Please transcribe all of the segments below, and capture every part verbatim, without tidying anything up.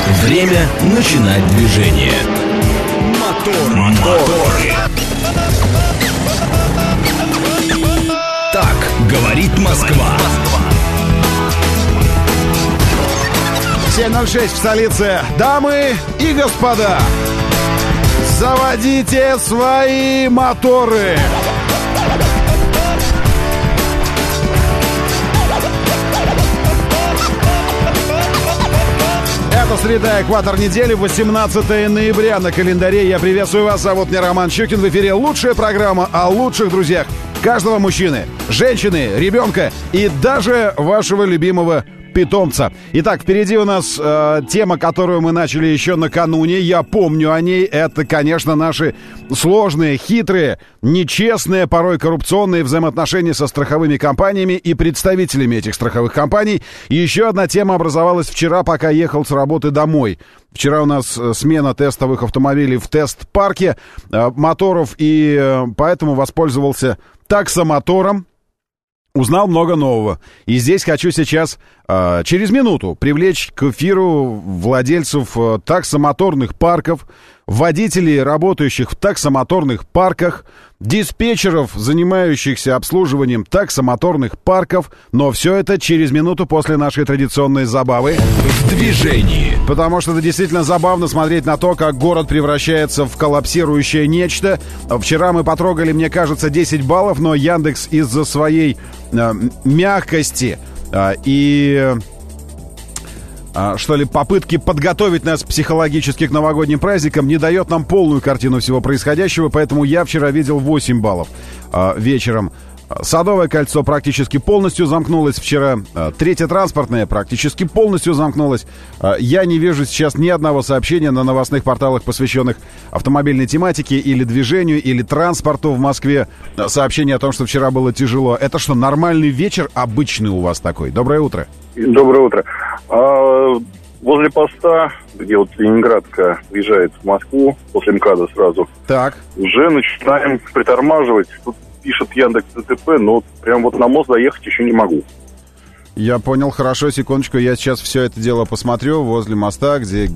Время начинать движение. Мотор, моторы. Так говорит Москва. семь ноль шесть в столице. Дамы и господа, заводите свои моторы. Это среда, экватор недели, восемнадцатое ноября на календаре. Я приветствую вас, зовут меня Роман Щукин. В эфире лучшая программа о лучших друзьях каждого мужчины, женщины, ребенка и даже вашего любимого питомца. Итак, впереди у нас э, тема, которую мы начали еще накануне. Я помню о ней. Это, конечно, наши сложные, хитрые, нечестные, порой коррупционные взаимоотношения со страховыми компаниями и представителями этих страховых компаний. И еще одна тема образовалась вчера, пока ехал с работы домой. Вчера у нас смена тестовых автомобилей в тест-парке э, моторов, и э, поэтому воспользовался таксомотором. Узнал много нового. И здесь хочу сейчас, э, через минуту, привлечь к эфиру владельцев э, таксомоторных парков, водителей, работающих в таксомоторных парках, диспетчеров, занимающихся обслуживанием таксомоторных парков. Но все это через минуту после нашей традиционной забавы. В движении. Потому что это действительно забавно смотреть на то, как город превращается в коллапсирующее нечто. Вчера мы потрогали, мне кажется, десять баллов, но Яндекс из-за своей э, мягкости э, и... что ли, попытки подготовить нас психологически к новогодним праздникам не дает нам полную картину всего происходящего, поэтому я вчера видел восемь баллов э, вечером. Садовое кольцо практически полностью замкнулось вчера. Э, третье транспортное практически полностью замкнулось. Э, я не вижу сейчас ни одного сообщения на новостных порталах, посвященных автомобильной тематике или движению, или транспорту в Москве. Э, сообщение о том, что вчера было тяжело. Это что, нормальный вечер обычный у вас такой? Доброе утро. Доброе утро. А, возле поста, где вот Ленинградка въезжает в Москву, после МКАДа сразу, так. уже начинаем притормаживать. Тут пишет Яндекс ДТП, но прям вот на мост доехать еще не могу. Я понял, хорошо, секундочку, я сейчас все это дело посмотрю возле моста, где...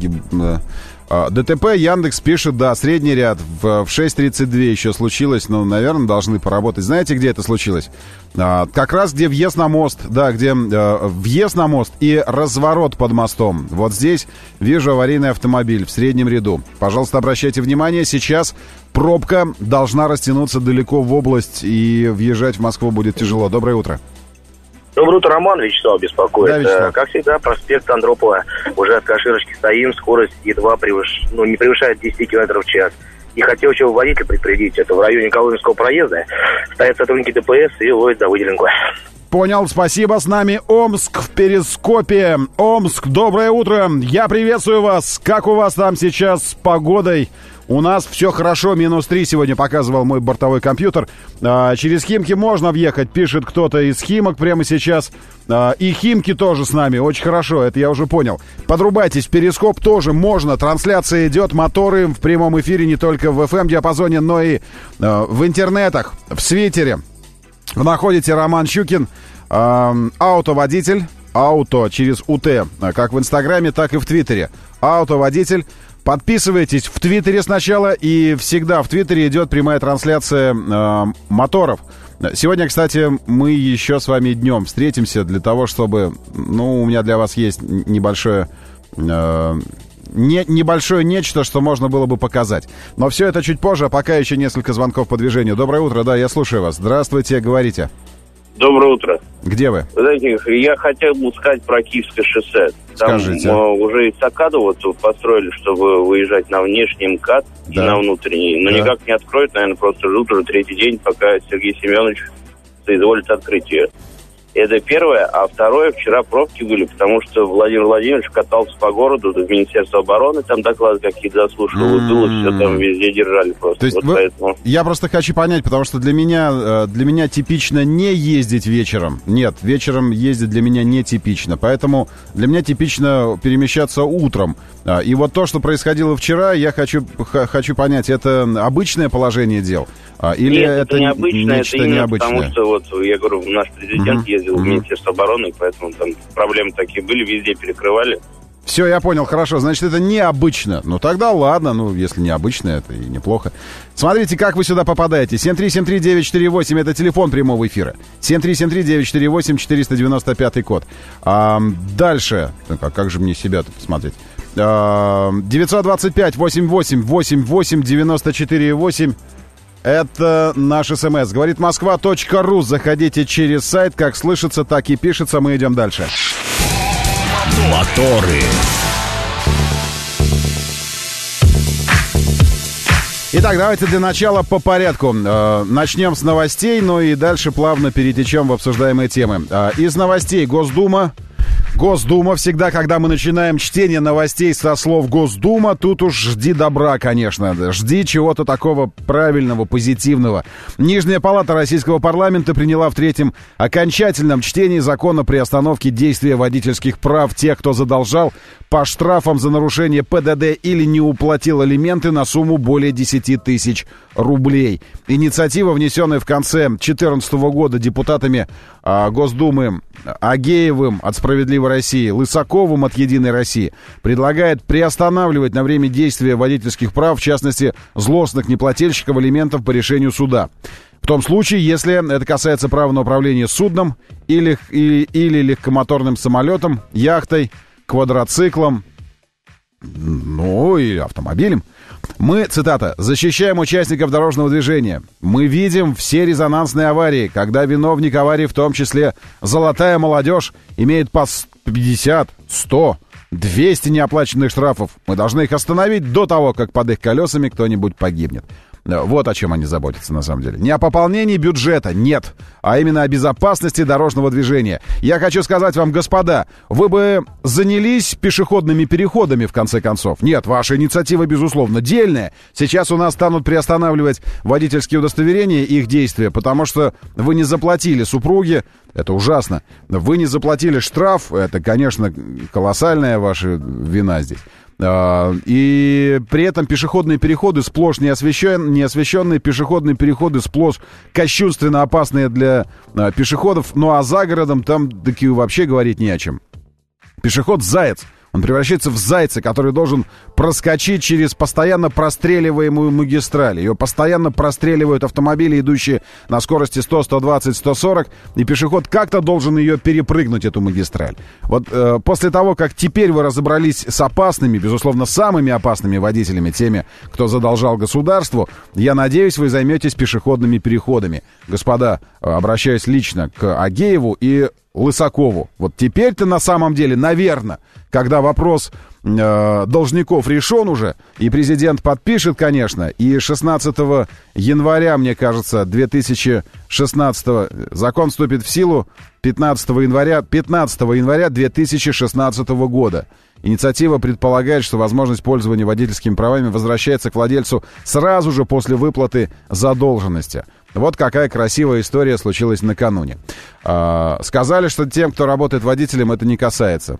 ДТП, Яндекс пишет, да, средний ряд в, в шесть тридцать два еще случилось, но, наверное, должны поработать. Знаете, где это случилось? А, как раз где въезд на мост, да, где а, въезд на мост и разворот под мостом. Вот здесь вижу аварийный автомобиль в среднем ряду. Пожалуйста, обращайте внимание, сейчас пробка должна растянуться далеко в область, и въезжать в Москву будет тяжело. Доброе утро. Доброе утро, Роман. Вячеслав беспокоит. Да, Вячеслав. Как всегда, проспект Андропова. Уже от Каширочки стоим, скорость едва превыш... ну, не превышает десять километров в час. И хотел еще водителя предупредить, это в районе Коломенского проезда. Стоят сотрудники ДПС и ловят за выделенку. Понял, спасибо. С нами Омск в Перископе. Омск, доброе утро. Я приветствую вас. Как у вас там сейчас с погодой? У нас все хорошо, минус три сегодня показывал мой бортовой компьютер. А, через Химки можно въехать, пишет кто-то из Химок прямо сейчас. А, и Химки тоже с нами, очень хорошо, это я уже понял. Подрубайтесь, в Перископ тоже можно. Трансляция идет, моторы в прямом эфире не только в эф эм-диапазоне, но и а, в интернетах, в Свитере. Вы находите Роман Щукин, а, автоводитель, ауто через УТ, как в Инстаграме, так и в Твиттере. Автоводитель. Подписывайтесь в Твиттере сначала, и всегда в Твиттере идет прямая трансляция э, моторов. Сегодня, кстати, мы еще с вами днем встретимся для того, чтобы... Ну, у меня для вас есть небольшое... Э, не, небольшое нечто, что можно было бы показать. Но все это чуть позже, а пока еще несколько звонков по движению. Доброе утро, да, я слушаю вас. Здравствуйте, говорите. Доброе утро. Где вы? Вы знаете, я хотел бы сказать про Киевское шоссе. Там Скажите. уже эстакаду вот построили, чтобы выезжать на внешний МКАД, да, и на внутренний. Но да, никак не откроют, наверное, просто ждут уже третий день, пока Сергей Семенович соизволит открыть ее. Это первое. А второе, вчера пробки были, потому что Владимир Владимирович катался по городу, в Министерство обороны, там доклады какие-то заслушивал, и было все там везде держали просто. То есть вот вы... поэтому... Я просто хочу понять, потому что для меня, для меня типично не ездить вечером. Нет, вечером ездить для меня не типично. Поэтому для меня типично перемещаться утром. И вот то, что происходило вчера, я хочу, хочу понять, это обычное положение дел? Или Нет, это, это необычно, нечто это именно необычное? Потому что, вот, я говорю, наш президент угу. ездил угу. в Министерство обороны, поэтому там проблемы такие были, везде перекрывали. Все, я понял, хорошо. Значит, это необычно. Ну, тогда ладно. Ну, если необычно, это и неплохо. Смотрите, как вы сюда попадаете. семь три семь три девять четыре восемь — это телефон прямого эфира. семь три семь три девять четыре восемь — четыреста девяносто пятый код. А, дальше. Так, а как же мне себя-то посмотреть? А, девятьсот двадцать пять восемьдесят восемь восемьдесят восемь девяносто четыре восемь. Это наш смс. Говорит Москва.ру. Заходите через сайт. Как слышится, так и пишется. Мы идем дальше. Моторы. Итак, давайте для начала по порядку. Э, начнем с новостей, ну и дальше плавно перетечем в обсуждаемые темы. Э, из новостей Госдума. Госдума. Всегда, когда мы начинаем чтение новостей со слов Госдума, тут уж жди добра, конечно. Жди чего-то такого правильного, позитивного. Нижняя палата Российского парламента приняла в третьем окончательном чтении закон о приостановке действия водительских прав тех, кто задолжал по штрафам за нарушение ПДД или не уплатил алименты на сумму более десяти тысяч рублей. Инициатива, внесенная в конце две тысячи четырнадцатого года депутатами а, Госдумы Агеевым от «Справедливой России», Лысаковым от «Единой России», предлагает приостанавливать на время действия водительских прав, в частности, злостных неплательщиков алиментов по решению суда. В том случае, если это касается права на управление судном или, или, или легкомоторным самолетом, яхтой, квадроциклом, ну и автомобилем. Мы, цитата, «защищаем участников дорожного движения. Мы видим все резонансные аварии, когда виновник аварии, в том числе золотая молодежь, имеет по пятьдесят, сто, двести неоплаченных штрафов. Мы должны их остановить до того, как под их колесами кто-нибудь погибнет». Вот о чем они заботятся на самом деле. Не о пополнении бюджета, нет, а именно о безопасности дорожного движения. Я хочу сказать вам, господа, вы бы занялись пешеходными переходами в конце концов. Нет, ваша инициатива, безусловно, дельная. Сейчас у нас станут приостанавливать водительские удостоверения и их действия, потому что вы не заплатили супруге. Это ужасно. Вы не заплатили штраф. Это, конечно, колоссальная ваша вина здесь. И при этом пешеходные переходы сплошь неосвещен, неосвещенные, пешеходные переходы сплошь кощунственно опасные для а, пешеходов. Ну а за городом там таки вообще говорить не о чем. Пешеход-заяц. Он превращается в зайца, который должен проскочить через постоянно простреливаемую магистраль. Ее постоянно простреливают автомобили, идущие на скорости сто, сто двадцать, сто сорок. И пешеход как-то должен ее перепрыгнуть, эту магистраль. Вот э, после того, как теперь вы разобрались с опасными, безусловно, самыми опасными водителями, теми, кто задолжал государству, я надеюсь, вы займетесь пешеходными переходами. Господа, обращаюсь лично к Агееву и Лысакову. Вот теперь-то на самом деле, наверное, когда вопрос э, должников решен уже, и президент подпишет, конечно, и шестнадцатого января, мне кажется, две тысячи шестнадцатого закон вступит в силу пятнадцатого января, пятнадцатого января две тысячи шестнадцатого года. Инициатива предполагает, что возможность пользования водительскими правами возвращается к владельцу сразу же после выплаты задолженности. Вот какая красивая история случилась накануне. А, сказали, что тем, кто работает водителем, это не касается.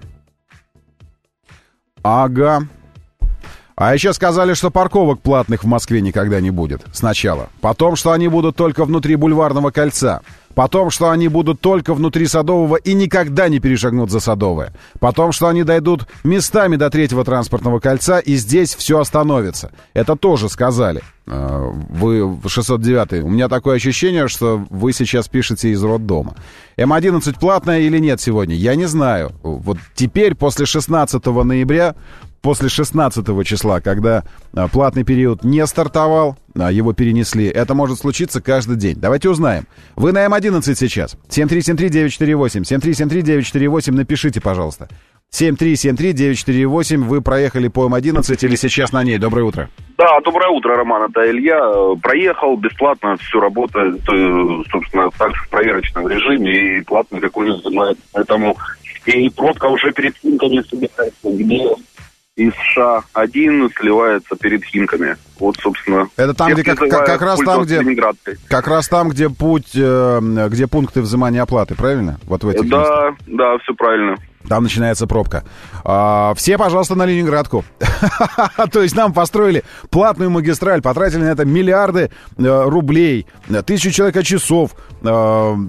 Ага. А еще сказали, что парковок платных в Москве никогда не будет. Сначала. Потом, что они будут только внутри Бульварного кольца. Потом, что они будут только внутри Садового и никогда не перешагнут за Садовое. Потом, что они дойдут местами до Третьего транспортного кольца, и здесь все остановится. Это тоже сказали. Вы шестьсот девятый. У меня такое ощущение, что вы сейчас пишете из роддома. эм одиннадцать платная или нет сегодня? Я не знаю. Вот теперь, после шестнадцатого ноября, после шестнадцатого числа, когда а, платный период не стартовал, а, его перенесли, это может случиться каждый день. Давайте узнаем. Вы на эм одиннадцать сейчас. семь три семь три девять четыре восемь. семь три семь три девять четыре восемь. Напишите, пожалуйста. семь три семь три девять четыре восемь. Вы проехали по эм одиннадцать или сейчас на ней? Доброе утро. Да, доброе утро, Роман, это Илья. Проехал бесплатно, все работает, собственно, также в проверочном режиме, и платно никакой не занимает. Поэтому и пробка уже перед Химками собирается, где из Ша один сливается перед Химками. Вот, собственно. Это там, где как, как, как раз там, где как раз там, где путь, э, где пункты взимания оплаты, правильно? Вот в этих Да, местах. Да, все правильно. Там начинается пробка. А, все, пожалуйста, на Ленинградку. То есть нам построили платную магистраль, потратили на это миллиарды э, рублей, тысячу человека часов. Э,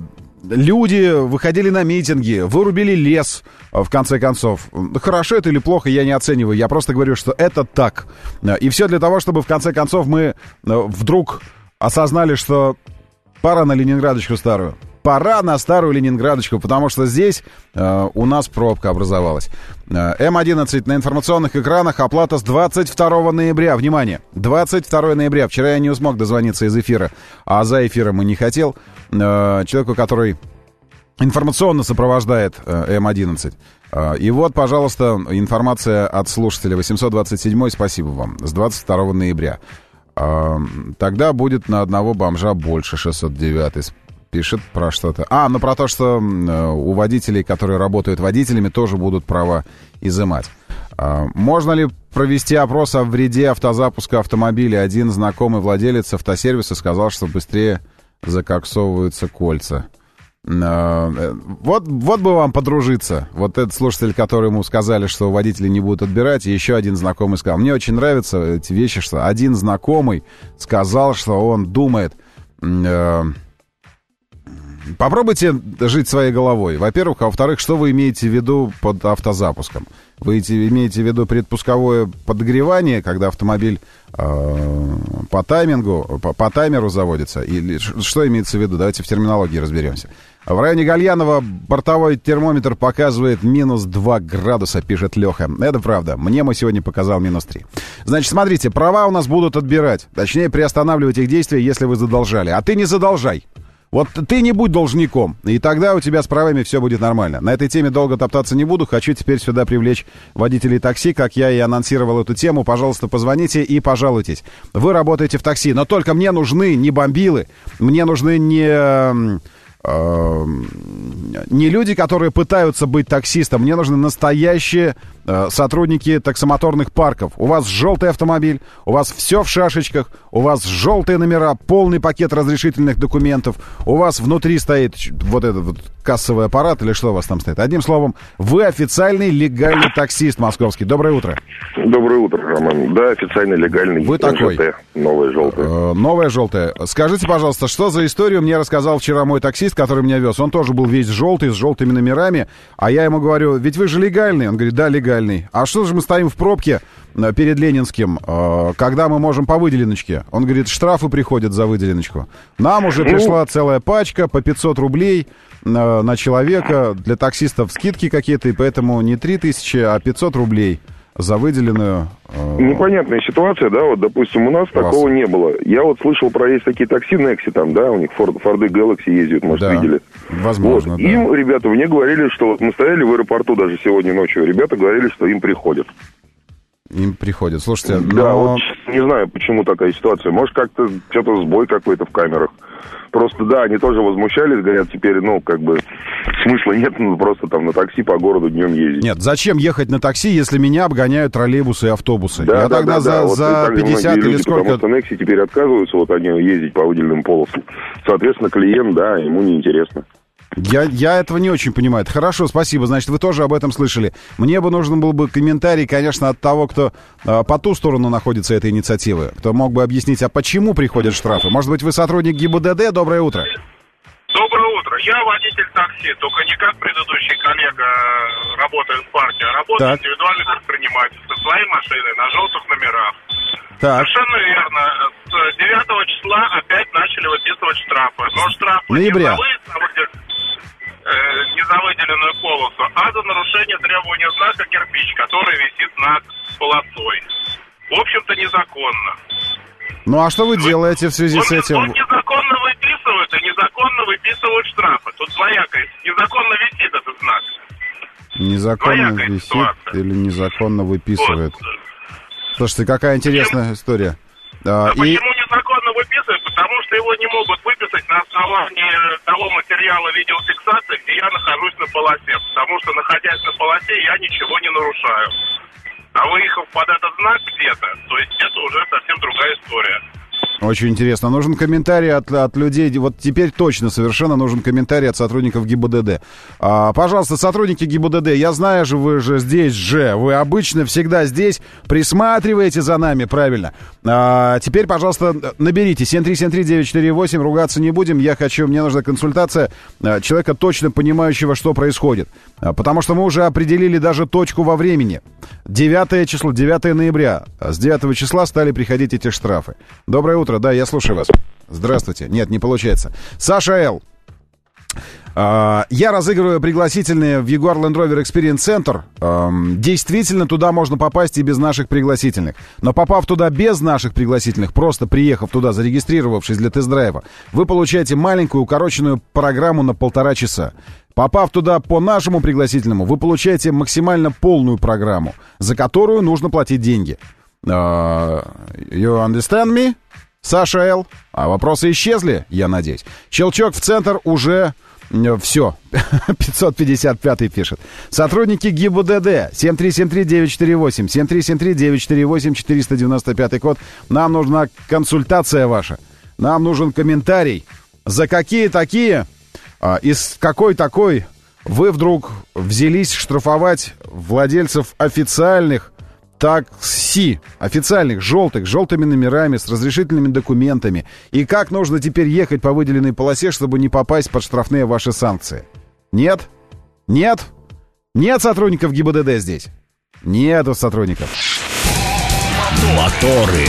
люди выходили на митинги, вырубили лес, в конце концов. Хорошо это или плохо, я не оцениваю. Я просто говорю, что это так. И все для того, чтобы в конце концов мы вдруг осознали, что пора на Ленинградочку старую. Пора на старую Ленинградочку, потому что здесь э, у нас пробка образовалась. Э, эм одиннадцать на информационных экранах, оплата с двадцать второго ноября. Внимание, двадцать второго ноября. Вчера я не смог дозвониться из эфира, а за эфиром и не хотел. Э, человеку, который информационно сопровождает э, эм одиннадцать. Э, и вот, пожалуйста, информация от слушателя восемьсот двадцать семь. Спасибо вам. С двадцать второго ноября. Э, тогда будет на одного бомжа больше. шестьсот девять пишет про что-то. А, ну про то, что э, у водителей, которые работают водителями, тоже будут права изымать. Э, можно ли провести опрос о вреде автозапуска автомобиля? Один знакомый владелец автосервиса сказал, что быстрее закоксовываются кольца. Э, вот, вот бы вам подружиться. Вот этот слушатель, который ему сказали, что водители не будут отбирать, и еще один знакомый сказал. Мне очень нравятся эти вещи, что один знакомый сказал, что он думает... Э, Попробуйте жить своей головой, во-первых. А во-вторых, что вы имеете в виду под автозапуском? Вы имеете в виду предпусковое подогревание, когда автомобиль э, по таймингу, по, по таймеру заводится? Или что имеется в виду? Давайте в терминологии разберемся. В районе Гальянова бортовой термометр показывает минус два градуса, пишет Леха. Это правда. Мне мой сегодня показал минус три. Значит, смотрите, права у нас будут отбирать. Точнее, приостанавливать их действия, если вы задолжали. А ты не задолжай. Вот ты не будь должником, и тогда у тебя с правами все будет нормально. На этой теме долго топтаться не буду. Хочу теперь сюда привлечь водителей такси, как я и анонсировал эту тему. Пожалуйста, позвоните и пожалуйтесь. Вы работаете в такси, но только мне нужны не бомбилы, мне нужны не... не люди, которые пытаются быть таксистом. Мне нужны настоящие э, сотрудники таксомоторных парков. У вас желтый автомобиль, у вас все в шашечках, у вас желтые номера, полный пакет разрешительных документов, у вас внутри стоит вот этот вот кассовый аппарат или что у вас там стоит. Одним словом, вы официальный легальный таксист московский. Доброе утро. Доброе утро, Роман. Да, официальный легальный. Вы такой. Новая желтая. Э, новая желтая. Скажите, пожалуйста, что за историю мне рассказал вчера мой таксист, который меня вез? Он тоже был весь желтый, с желтыми номерами. А я ему говорю, ведь вы же легальный. Он говорит, да, легальный. А что же мы стоим в пробке перед Ленинским, когда мы можем по выделеночке? Он говорит, штрафы приходят за выделеночку. Нам уже пришла целая пачка по пятьсот рублей на, на человека. Для таксистов скидки какие-то, и поэтому не три тысячи, а пятьсот рублей за выделенную... Э... Непонятная ситуация, да, вот, допустим, у нас Вас... такого не было. Я вот слышал про есть такие такси Некси там, да, у них Форд, Форды Galaxy ездят, может, да, видели. Возможно, вот. Да. Им, ребята, мне говорили, что вот мы стояли в аэропорту даже сегодня ночью, ребята говорили, что им приходят. Им приходят, слушайте, но... Да, вот не знаю, почему такая ситуация. Может, как-то что-то сбой какой-то в камерах. Просто, да, они тоже возмущались, говорят, теперь, ну, как бы, смысла нет, ну, просто там на такси по городу днем ездить. Нет, зачем ехать на такси, если меня обгоняют троллейбусы и автобусы? Да, Я да, тогда да, за, да. Вот за пятьдесят или люди, сколько... Потому что Некси теперь отказываются, вот они ездить по выделенным полосам. Соответственно, клиент, да, ему неинтересно. Я, я этого не очень понимаю. Хорошо, спасибо. Значит, вы тоже об этом слышали. Мне бы нужен был бы комментарий, конечно, от того, кто э, по ту сторону находится этой инициативы. Кто мог бы объяснить, а почему приходят штрафы? Может быть, вы сотрудник ГИБДД? Доброе утро. Доброе утро. Я водитель такси, только не как предыдущий коллега, работает в партии, а работает так. индивидуальный предприниматель со своей машиной на желтых номерах. Так. Совершенно верно. С девятого числа опять начали выписывать штрафы. Но штрафы Ноября. не за выезд на выделенную, э, не за выделенную полосу, а за нарушение требования знака кирпич, который висит над полосой. В общем-то, незаконно. Ну а что вы делаете в связи он, с этим? Он незаконно выписывает и незаконно выписывают штрафы. Тут двоякая, незаконно висит этот знак. Незаконно двоякая висит ситуация. Или незаконно выписывает? Вот. Слушайте, какая интересная почему? история. А, а и... Почему незаконно выписывают? Потому что его не могут выписать на основании того материала видеофиксации, где я нахожусь на полосе. Потому что, находясь на полосе, я ничего не нарушаю. А выехав под этот знак где-то, то есть это уже совсем другая история. Очень интересно. Нужен комментарий от, от людей. Вот теперь точно совершенно нужен комментарий от сотрудников ГИБДД. А, пожалуйста, сотрудники ГИБДД, я знаю же, вы же здесь же. Вы обычно всегда здесь. Присматриваете за нами, правильно. А, теперь, пожалуйста, наберите семь три семь три девять четыре восемь. Ругаться не будем. Я хочу, мне нужна консультация человека, точно понимающего, что происходит. А, потому что мы уже определили даже точку во времени. девятое число, девятое ноября. С девятого числа стали приходить эти штрафы. Доброе утро. Да, я слушаю вас. Здравствуйте. Нет, не получается. Саша Л. Uh, я разыгрываю пригласительные в Jaguar Land Rover Experience Center. Uh, действительно, туда можно попасть и без наших пригласительных. Но попав туда без наших пригласительных, просто приехав туда, зарегистрировавшись для тест-драйва, вы получаете маленькую укороченную программу на полтора часа. Попав туда по нашему пригласительному, вы получаете максимально полную программу, за которую нужно платить деньги. Uh, you understand me? Саша Л. А вопросы исчезли, я надеюсь. Щелчок в центр уже... Все. пятьсот пятьдесят пятый пишет. Сотрудники ГИБДД. семь три семь три девять четыре восемь. семь три семь три девять четыре восемь. четыреста девяносто пятый код. Нам нужна консультация ваша. Нам нужен комментарий. За какие такие, а, из какой такой вы вдруг взялись штрафовать владельцев официальных такси, официальных, желтых, с желтыми номерами, с разрешительными документами. И как нужно теперь ехать по выделенной полосе, чтобы не попасть под штрафные ваши санкции? Нет? Нет? Нет сотрудников ГИБДД здесь? Нету сотрудников. Моторы.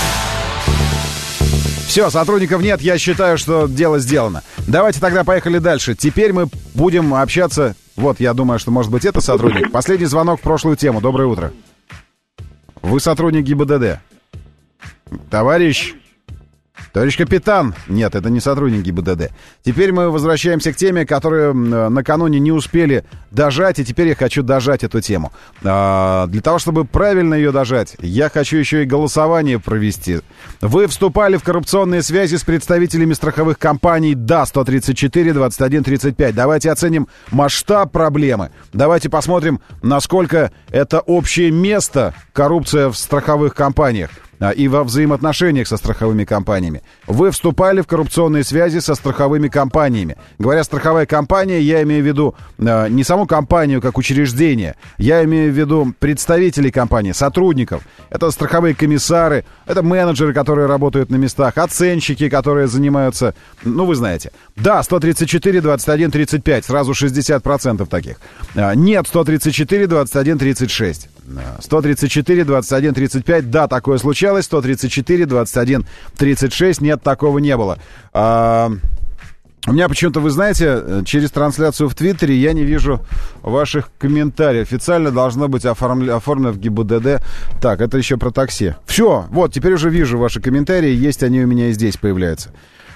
Все, сотрудников нет, я считаю, что дело сделано. Давайте тогда поехали дальше. Теперь мы будем общаться... Вот, я думаю, что, может быть, это сотрудник. Последний звонок в прошлую тему. Доброе утро. Вы сотрудник ГИБДД. Товарищ... Товарищ капитан. Нет, это не сотрудник ГИБДД. Теперь мы возвращаемся к теме, которую накануне не успели дожать, и теперь я хочу дожать эту тему. А, для того, чтобы правильно ее дожать, я хочу еще и голосование провести. Вы вступали в коррупционные связи с представителями страховых компаний? Да, сто тридцать четыре двадцать один тридцать пять. Давайте оценим масштаб проблемы. Давайте посмотрим, насколько это общее место коррупция в страховых компаниях и во взаимоотношениях со страховыми компаниями. Вы вступали в коррупционные связи со страховыми компаниями. Говоря страховая компания, я имею в виду э, не саму компанию как учреждение, я имею в виду представителей компании, сотрудников. Это страховые комиссары, это менеджеры, которые работают на местах, оценщики, которые занимаются, ну вы знаете. Да, сто тридцать четыре двадцать один тридцать пять, сразу шестьдесят процентов таких. Э, нет, сто тридцать четыре двадцать один тридцать шесть. сто тридцать четыре двадцать один тридцать пять, да, такое случалось. сто тридцать четыре двадцать один тридцать шесть, нет, такого не было. А, у меня почему-то, вы знаете, через трансляцию в Твиттере я не вижу ваших комментариев. Официально должно быть оформлено, оформлено в ГИБДД. Так, это еще про такси. Все, вот, теперь уже вижу ваши комментарии, есть они у меня и здесь появляются.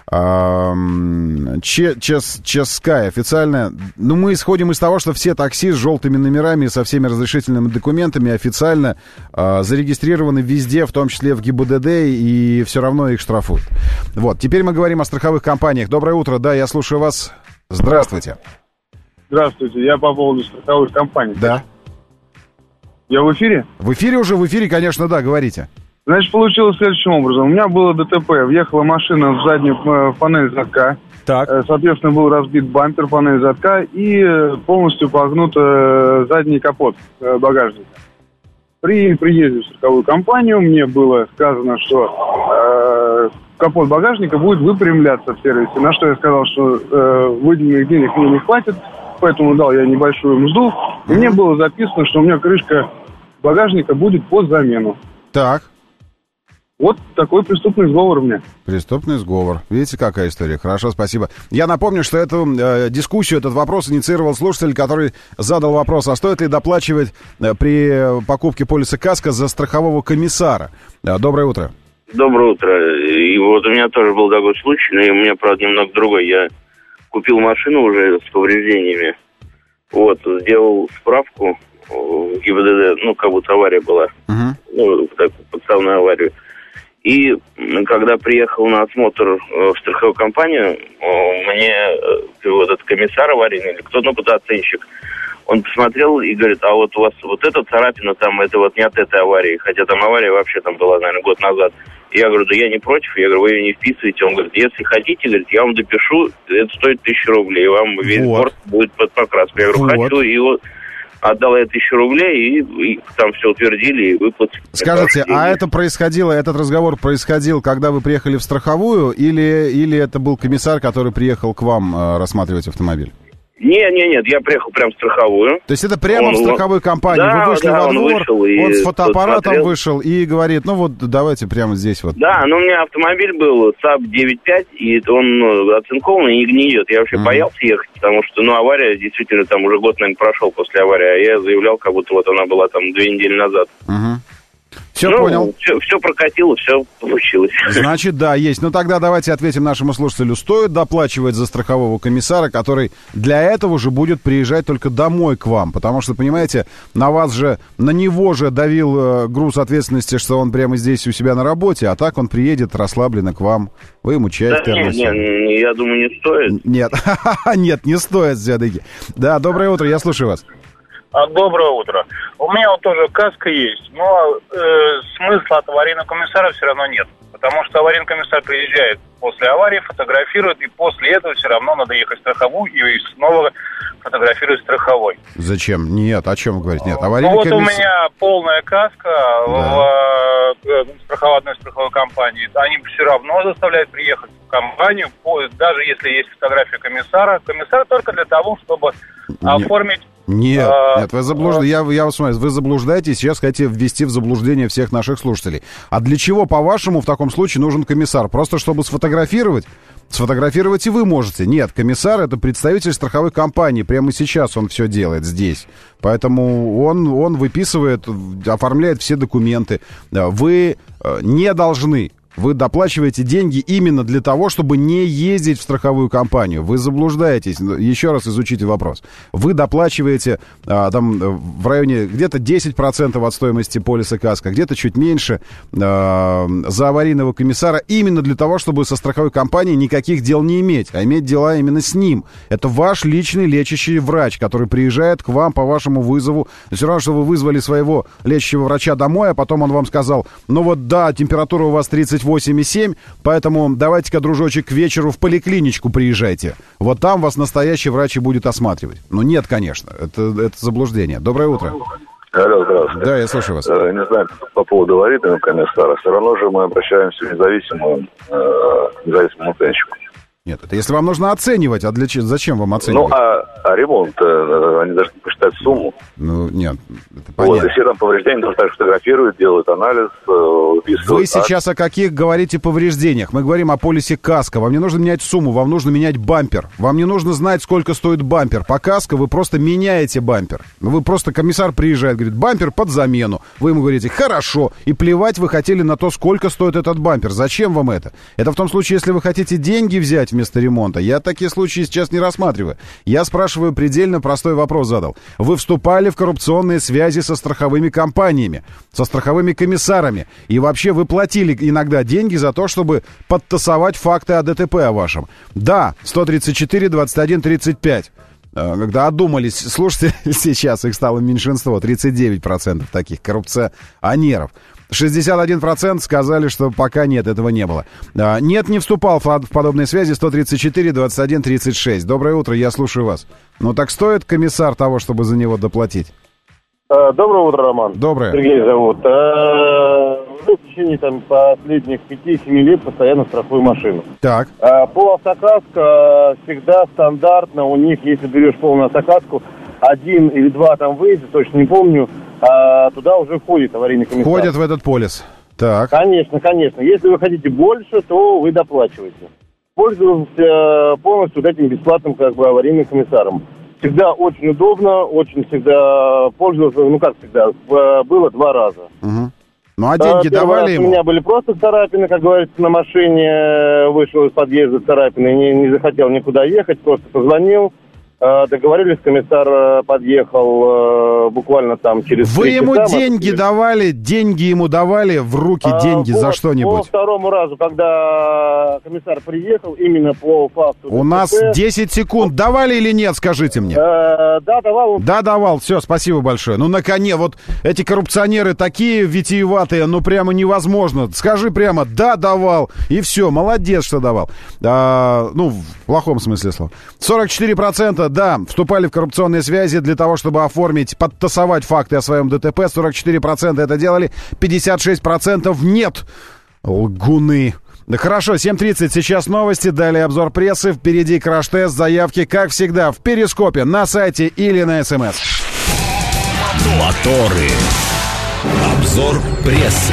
Ческай официально. Ну, мы исходим из того, что все такси с желтыми номерами и со всеми разрешительными документами официально а, зарегистрированы везде, в том числе в ГИБДД, и все равно их штрафуют. Вот, теперь мы говорим о страховых компаниях. Доброе утро, да, я слушаю вас. Здравствуйте. Здравствуйте, я по поводу страховых компаний. Да. Я в эфире? В эфире уже, в эфире, конечно, да, говорите. Значит, получилось следующим образом. У меня было ДТП. Въехала машина в заднюю панель задка. Так. Соответственно, был разбит бампер, панель задка и полностью погнут задний капот багажника. При приезде в страховую компанию мне было сказано, что э, капот багажника будет выпрямляться в сервисе. На что я сказал, что э, выделенных денег мне не хватит, поэтому дал я небольшую мзду. И мне было записано, что у меня крышка багажника будет под замену. Так. Вот такой преступный сговор у меня. Преступный сговор. Видите, какая история. Хорошо, спасибо. Я напомню, что эту э, дискуссию, этот вопрос инициировал слушатель, который задал вопрос, а стоит ли доплачивать э, при покупке полиса КАСКО за страхового комиссара. Э, доброе утро. Доброе утро. И вот у меня тоже был такой случай, но у меня, правда, немного другой. Я купил машину уже с повреждениями. Вот, сделал справку в ГИБДД, ну, как будто авария была. Uh-huh. Ну, такую подставную аварию. И когда приехал на осмотр в страховую компанию, мне вот этот комиссар аварийный, или кто, ну, кто-то оценщик, Он посмотрел и говорит, а вот у вас вот эта царапина там, это вот не от этой аварии, хотя там авария вообще там была, наверное, год назад. Я говорю, да я не против, я говорю, вы ее не вписываете. Он говорит, если хотите, говорит, я вам допишу, это стоит тысячу рублей, вам весь вот. борт будет под покраску. Я говорю, вот. хочу, и вот отдал я тысячу рублей, и, и там все утвердили, и выплатили. Скажите, а это происходило, этот разговор происходил, когда вы приехали в страховую, или, или это был комиссар, который приехал к вам э, рассматривать автомобиль? Не, не, нет, я приехал прямо в страховую. То есть это прямо он, в страховой компании? Да, вы вышли да, во двор, он, вышел он с фотоаппаратом посмотрел. вышел и говорит, ну вот давайте прямо здесь вот. Да, но у меня автомобиль был САП девять пять, и он оцинкованный и не гниет. Я вообще mm-hmm. боялся ехать, потому что, ну, авария действительно там уже год, наверное, прошел после аварии, а я заявлял, как будто вот она была там две недели назад. Угу. Все ну, понял. Все, все прокатило, все получилось. Значит, да, есть. Ну, тогда давайте ответим нашему слушателю. Стоит доплачивать за страхового комиссара, который для этого же будет приезжать только домой к вам? Потому что, понимаете, на вас же, на него же давил э, груз ответственности, что он прямо здесь у себя на работе, а так он приедет расслабленно к вам. Вы ему чай в термосе. Нет, нет, я думаю, не стоит. Нет, нет, не стоит все-таки. Да, доброе утро, я слушаю вас. Доброе утро. У меня вот тоже каска есть, но э, смысла от аварийного комиссара все равно нет. Потому что аварийный комиссар приезжает после аварии, фотографирует, и после этого все равно надо ехать в страховую и снова фотографировать страховой. Зачем? Нет, о чем вы говорите? Нет, аварийный ну, вот комиссар... у меня полная каска да. в э, страховой, страховой компании. Они все равно заставляют приехать в компанию, даже если есть фотография комиссара. Комиссар только для того, чтобы нет. оформить... Нет, а, нет, вы заблуждаетесь, я, я вас смотрю, вы заблуждаетесь, сейчас хотите ввести в заблуждение всех наших слушателей. А для чего, по-вашему, в таком случае нужен комиссар? Просто чтобы сфотографировать? Сфотографировать и вы можете. Нет, комиссар — это представитель страховой компании. Прямо сейчас он все делает здесь. Поэтому он, он выписывает, оформляет все документы. Вы не должны... Вы доплачиваете деньги именно для того, чтобы не ездить в страховую компанию. Вы заблуждаетесь. Еще раз изучите вопрос. Вы доплачиваете а, там в районе где-то десять процентов от стоимости полиса КАСКО, где-то чуть меньше а, за аварийного комиссара именно для того, чтобы со страховой компанией никаких дел не иметь, а иметь дела именно с ним. Это ваш личный лечащий врач, который приезжает к вам по вашему вызову. Все равно, что вы вызвали своего лечащего врача домой, а потом он вам сказал, ну вот да, температура у вас тридцать восемь и семь, поэтому давайте-ка, дружочек, к вечеру в поликлиничку приезжайте. Вот там вас настоящий врач и будет осматривать. Ну, нет, конечно, это, это заблуждение. Доброе утро. Алло, здравствуйте. Да, я слушаю вас. Э, не знаю, по поводу аварийного комиссара, все равно же мы обращаемся к независимому, э, независимому оценщику. Нет, это если вам нужно оценивать, а для чего, зачем вам оценивать? Ну, а, а ремонт, э, они должны посчитать сумму. Ну, нет, это понятно. Вот, и все там повреждения тоже так фотографируют, делают анализ, э, выписывают. Вы сейчас о каких говорите повреждениях? Мы говорим о полисе КАСКО. Вам не нужно менять сумму, вам нужно менять бампер. Вам не нужно знать, сколько стоит бампер. По КАСКО вы просто меняете бампер. Вы просто, комиссар приезжает, говорит, бампер под замену. Вы ему говорите, хорошо. И плевать вы хотели на то, сколько стоит этот бампер. Зачем вам это? Это в том случае, если вы хотите деньги взять вместо ремонта. Я такие случаи сейчас не рассматриваю. Я спрашиваю, предельно простой вопрос задал. Вы вступали в коррупционные связи со страховыми компаниями, со страховыми комиссарами. И вообще вы платили иногда деньги за то, чтобы подтасовать факты о ДТП о вашем. Да, сто тридцать четыре двадцать один тридцать пять. Когда одумались слушатели, сейчас их стало меньшинство, тридцать девять процентов таких коррупционеров. шестьдесят один процент сказали, что пока нет, этого не было. Нет, не вступал в подобные связи. Сто тридцать четыре двадцать один тридцать шесть. Доброе утро, я слушаю вас. Ну так стоит комиссар того, чтобы за него доплатить? Доброе утро, Роман. Доброе. Сергей зовут. В течение там, последних пяти-семи лет постоянно страхую машину. Так. По автокаско всегда стандартно у них, если берешь полную автокаску, один или два там выезда, точно не помню, а туда уже входит аварийный комиссар. Входит в этот полис. Так. Конечно, конечно. Если вы хотите больше, то вы доплачиваете. Пользуемся полностью вот этим бесплатным как бы аварийным комиссаром. Всегда очень удобно, очень всегда пользовался, ну как всегда, было два раза. Угу. Ну а деньги Первый давали раз ему? У меня были просто царапины, как говорится, на машине, вышел из подъезда царапины, не, не захотел никуда ехать, просто позвонил, Договорились, комиссар подъехал буквально там через... Вы ему часа, деньги давали, деньги ему давали в руки, деньги а, за вот, что-нибудь? По второму разу, когда комиссар приехал, именно по факту... У нас десять секунд. Давали или нет, скажите мне? Э, да, давал. Да, давал. Все, спасибо большое. Ну, наконец, вот эти коррупционеры такие витиеватые, ну, прямо невозможно. Скажи прямо, да, давал. И все, молодец, что давал. А, ну, в плохом смысле слова. сорок четыре процента, да, вступали в коррупционные связи для того, чтобы оформить, подтасовать факты о своем ДТП. сорок четыре процента это делали, пятьдесят шесть процентов нет. Лгуны. Да хорошо, семь тридцать, сейчас новости, далее обзор прессы, впереди краш-тест, заявки, как всегда, в Перископе, на сайте или на СМС. Моторы. Обзор прессы.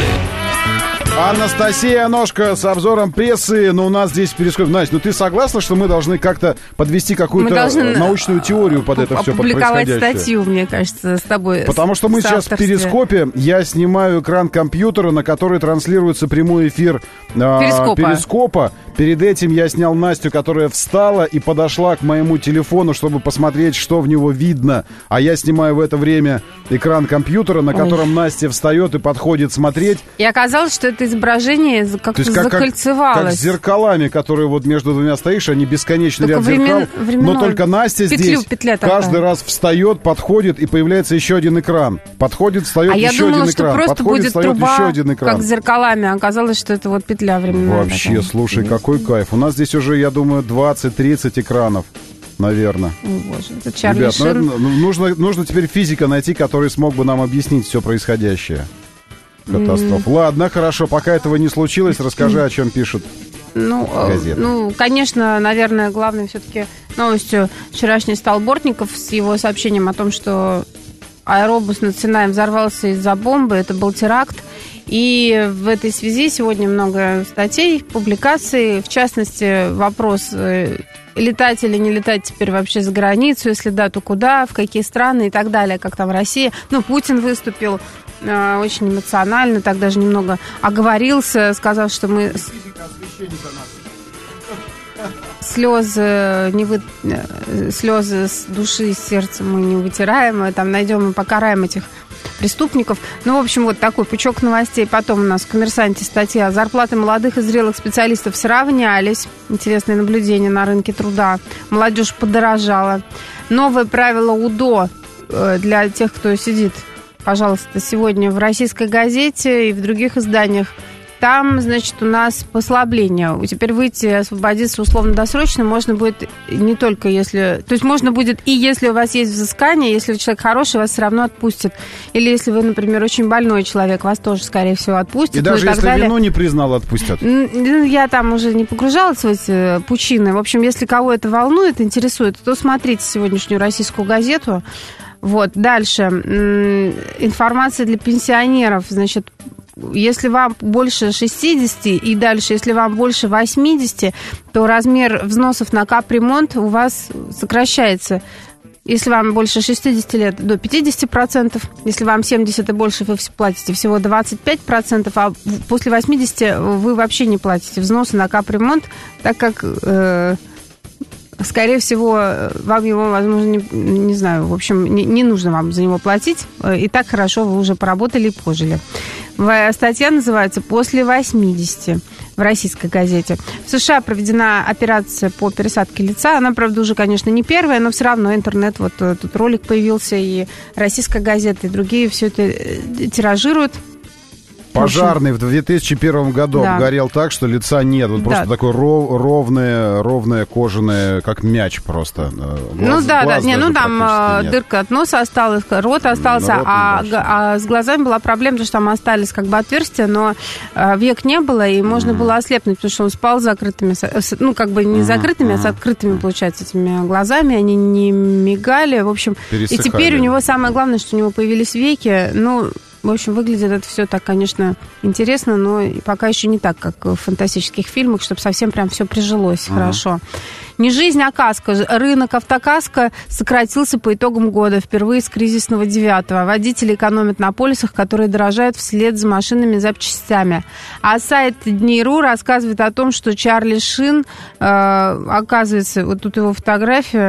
Анастасия Ножка с обзором прессы, но у нас здесь перескоп. Настя, ну ты согласна, что мы должны как-то подвести какую-то научную теорию под это все, под происходящее? Опубликовать статью, мне кажется, с тобой. Потому что мы сейчас в Перископе, я снимаю экран компьютера, на который транслируется прямой эфир Перископа. Перископа. Перед этим я снял Настю, которая встала и подошла к моему телефону, чтобы посмотреть, что в него видно. А я снимаю в это время экран компьютера, на котором Ой. Настя встает и подходит смотреть. И оказалось, что это изображение как-то как, закольцевалось. Как, как с зеркалами, которые вот между двумя стоишь, они бесконечный ряд времен, зеркал. Временной. Но только Настя Петлю, здесь петля каждый такая. раз встает, подходит, и появляется еще один экран. Подходит, встает, а еще думала, один экран. А я думала, что подходит, просто будет труба, еще один экран. как с зеркалами. А оказалось, что это вот петля временная. Вообще, такая. слушай, какой кайф. У нас здесь уже, я думаю, двадцать-тридцать экранов. Наверное. О, боже, это Чарли Ребят, Шин. ну, нужно, нужно теперь физика найти, который смог бы нам объяснить все происходящее. Катастрофа. Mm. Ладно, хорошо, пока этого не случилось, расскажи, о чем пишут ну, газеты. Ну, конечно, наверное, главной все-таки новостью вчерашний стал Бортников с его сообщением о том, что аэробус над Синаем взорвался из-за бомбы. Это был теракт. И в этой связи сегодня много статей, публикаций. В частности, вопрос, летать или не летать теперь вообще за границу, если да, то куда, в какие страны и так далее, как там в России. Ну, Путин выступил э, очень эмоционально, так даже немного оговорился, сказав, что мы... Слезы, не вы... слезы с души, с сердца мы не вытираем, мы там найдем и покараем этих преступников. Ну, в общем, вот такой пучок новостей. Потом у нас в «Коммерсанте» статья: зарплаты молодых и зрелых специалистов сравнялись. Интересное наблюдение на рынке труда. Молодежь подорожала. Новое правило УДО для тех, кто сидит, пожалуйста, сегодня в «Российской газете» и в других изданиях. Там, значит, у нас послабление. Теперь выйти, освободиться условно-досрочно можно будет не только если... То есть можно будет и если у вас есть взыскание, если вы человек хороший, вас все равно отпустят. Или если вы, например, очень больной человек, вас тоже, скорее всего, отпустят. И даже и если далее. Вину не признал, отпустят. Я там уже не погружалась в эти пучины. В общем, если кого это волнует, интересует, то смотрите сегодняшнюю «Российскую газету». Вот, дальше. Информация для пенсионеров, значит... Если вам больше шестидесяти и дальше, если вам больше восьмидесяти, то размер взносов на капремонт у вас сокращается. Если вам больше шестидесяти лет, до пятидесяти процентов. Если вам семьдесят и больше, вы платите всего двадцать пять процентов. А после восьмидесяти вы вообще не платите взносы на капремонт, так как... Э- Скорее всего, вам его, возможно, не, не знаю, в общем, не, не нужно вам за него платить. И так хорошо вы уже поработали и пожили. Статья называется «После восьмидесяти» в «Российской газете». В США проведена операция по пересадке лица. Она, правда, уже, конечно, не первая, но все равно интернет, вот тут ролик появился, и «Российская газета», и другие все это тиражируют. Пожарный в две тысячи первом году да. обгорел так, что лица нет. Вот да. просто такое ров, ровное, ровное кожаное, как мяч просто. Глаз, ну да, глаз да. Не, ну там нет. дырка от носа осталась, рот остался, рот а, а с глазами была проблема, потому что там остались как бы отверстия, но век не было, и можно mm. было ослепнуть, потому что он спал с закрытыми, ну как бы не mm. закрытыми, mm. а с открытыми, получается, этими глазами. Они не мигали, в общем. Пересыхали. И теперь у него самое главное, что у него появились веки, ну... В общем, выглядит это все так, конечно, интересно, но пока еще не так, как в фантастических фильмах, чтобы совсем прям все прижилось uh-huh. хорошо. Не жизнь, а каска. Рынок автокаска сократился по итогам года, впервые с кризисного девятого. Водители экономят на полисах, которые дорожают вслед за машинами запчастями. А сайт Дней.ру рассказывает о том, что Чарли Шин, э, оказывается, вот тут его фотография,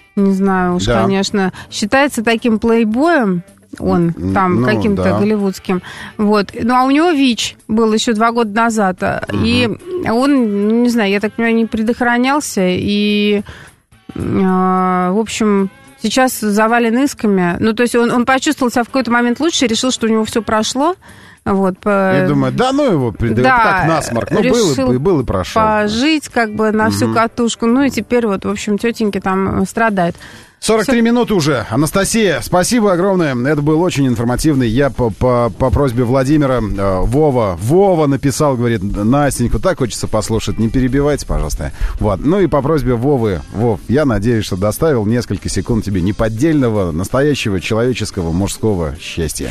не знаю уж, да. конечно, считается таким плейбоем, он там ну, каким-то да. голливудским. Вот. Ну, а у него ВИЧ был еще два года назад. Угу. И он, не знаю, я так понимаю, не предохранялся. И, э, в общем, сейчас завален исками. Ну, то есть он, он почувствовал себя в какой-то момент лучше, решил, что у него все прошло. Вот, по... Я думаю, да ну его, да, как насморк. Ну, был и, был и прошел. Пожить как бы на всю угу. катушку. Ну, и теперь вот, в общем, тетеньки там страдают. сорок три Все. Минуты уже. Анастасия, спасибо огромное. Это был очень информативный. Я по, по, по просьбе Владимира, э, Вова, Вова написал, говорит, Настеньку, так хочется послушать, не перебивайте, пожалуйста. Вот. Ну и по просьбе Вовы, Вов, я надеюсь, что доставил несколько секунд тебе неподдельного, настоящего, человеческого, мужского счастья.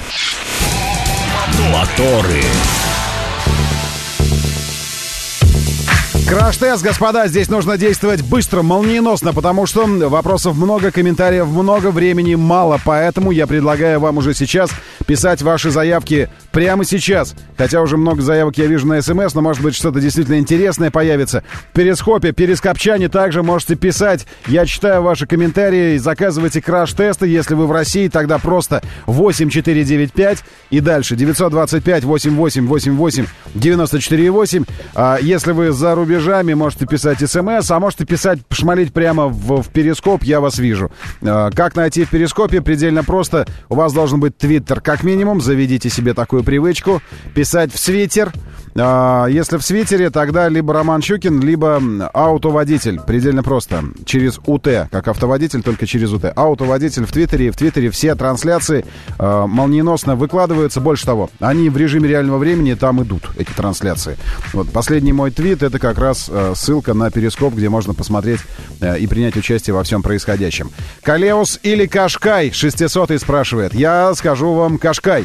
Моторы. Краш-тест, господа, здесь нужно действовать быстро, молниеносно, потому что вопросов много, комментариев много, времени мало. Поэтому я предлагаю вам уже сейчас писать ваши заявки прямо сейчас. Хотя уже много заявок я вижу на СМС, но, может быть, что-то действительно интересное появится. В Перископе, Перископчане также можете писать. Я читаю ваши комментарии, заказывайте краш-тесты. Если вы в России, тогда просто восемь четыре девять пять и дальше девятьсот двадцать пять восемьдесят восемь восемьдесят восемь девяносто четыре восемь. А если вы за рубежом, можете писать смс, а можете писать, шмалить прямо в, в Перископ, я вас вижу. Э, как найти в Перископе? Предельно просто. У вас должен быть Твиттер, как минимум. Заведите себе такую привычку. Писать в свитер. Э, если в свитере, тогда либо Роман Щукин, либо Аутоводитель. Предельно просто. Через УТ, как автоводитель, только через УТ. Аутоводитель в Твиттере. В Твиттере все трансляции э, молниеносно выкладываются. Больше того, они в режиме реального времени там идут, эти трансляции. Вот последний мой твит, это как раз ссылка на Перископ, где можно посмотреть э, и принять участие во всем происходящем. Калеус или Кашкай? шестисотый спрашивает. Я скажу вам Кашкай.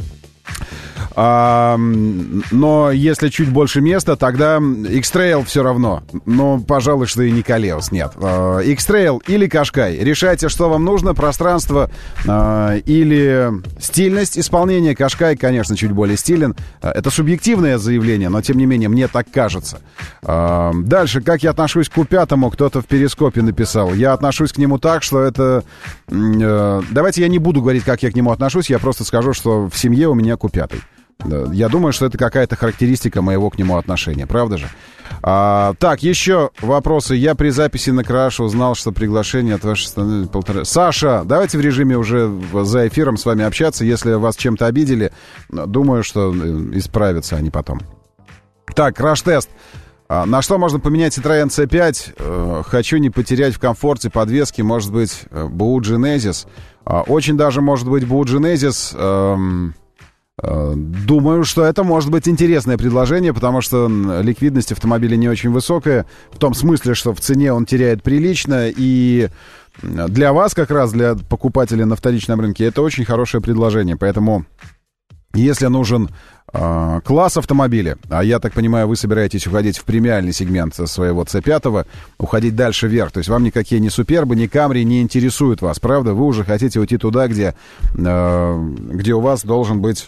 А, но если чуть больше места, тогда X-Trail все равно. Но, пожалуй, что и не Калеус, нет. А, X-Trail или Кашкай. Решайте, что вам нужно. Пространство а, или стильность исполнения. Кашкай, конечно, чуть более стилен. Это субъективное заявление, но, тем не менее, мне так кажется. А, дальше, как я отношусь к Ку пятому, кто-то в Перископе написал. Я отношусь к нему так, что это... А, давайте я не буду говорить, как я к нему отношусь. Я просто скажу, что в семье у меня Ку пятый. Я думаю, что это какая-то характеристика моего к нему отношения, правда же? А, так, еще вопросы. Я при записи на Краш узнал, что приглашение от вашей страны полтора... Саша, давайте в режиме уже за эфиром с вами общаться. Если вас чем-то обидели, думаю, что исправятся они потом. Так, Краш-тест. А, на что можно поменять Citroёn си пять? А, хочу не потерять в комфорте подвески. Может быть, БУ Genesis. А, очень даже может быть БУ Genesis... Эм... Думаю, что это может быть интересное предложение, потому что ликвидность автомобиля не очень высокая, в том смысле, что в цене он теряет прилично, и для вас, как раз для покупателя на вторичном рынке, это очень хорошее предложение. Поэтому, если нужен э, класс автомобиля, а я так понимаю, вы собираетесь уходить в премиальный сегмент своего си пять, уходить дальше вверх, то есть вам никакие ни Супербы, ни Камри не интересуют вас, правда? Вы уже хотите уйти туда, где, э, где у вас должен быть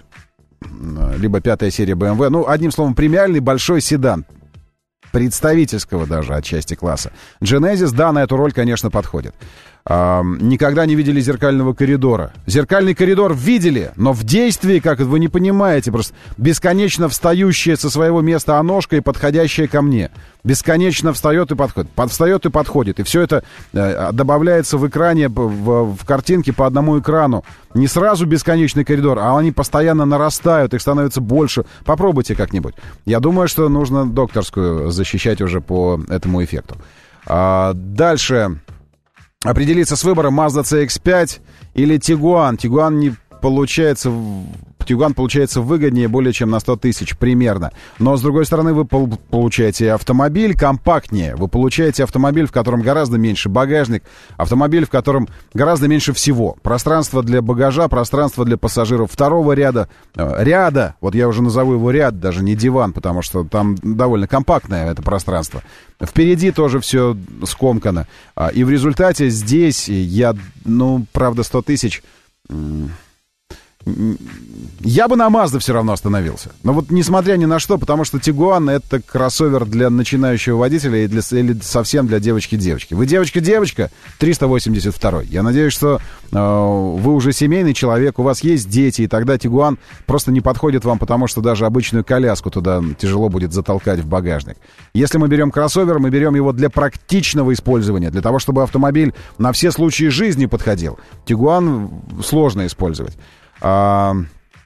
либо пятая серия бэ эм вэ, ну, одним словом, премиальный большой седан, представительского даже отчасти класса. Genesis, да, на эту роль, конечно, подходит. А, никогда не видели зеркального коридора. Зеркальный коридор видели, но в действии, как вы не понимаете, просто бесконечно встающая со своего места оножка и подходящая ко мне. Бесконечно встает и подходит. Под, встает и подходит. И все это э, добавляется в экране, в, в картинке по одному экрану. Не сразу бесконечный коридор, а они постоянно нарастают, их становится больше. Попробуйте как-нибудь. Я думаю, что нужно докторскую защищать уже по этому эффекту. А, дальше... Определиться с выбором Mazda си икс пять или Tiguan. Tiguan не получается... Tiguan получается выгоднее более чем на сто тысяч примерно. Но, с другой стороны, вы получаете автомобиль компактнее. Вы получаете автомобиль, в котором гораздо меньше багажник. Автомобиль, в котором гораздо меньше всего. Пространство для багажа, пространство для пассажиров второго ряда. Ряда. Вот я уже назову его ряд, даже не диван, потому что там довольно компактное это пространство. Впереди тоже все скомкано. И в результате здесь я, ну, правда, сто тысяч... Я бы на Mazda все равно остановился. Но вот несмотря ни на что, потому что Тигуан — это кроссовер для начинающего водителя и для, или совсем для девочки-девочки. Вы девочка-девочка, триста восемьдесят два. Я надеюсь, что э, вы уже семейный человек, у вас есть дети, и тогда Тигуан просто не подходит вам, потому что даже обычную коляску туда тяжело будет затолкать в багажник. Если мы берем кроссовер, мы берем его для практичного использования, для того, чтобы автомобиль на все случаи жизни подходил. Тигуан сложно использовать. А...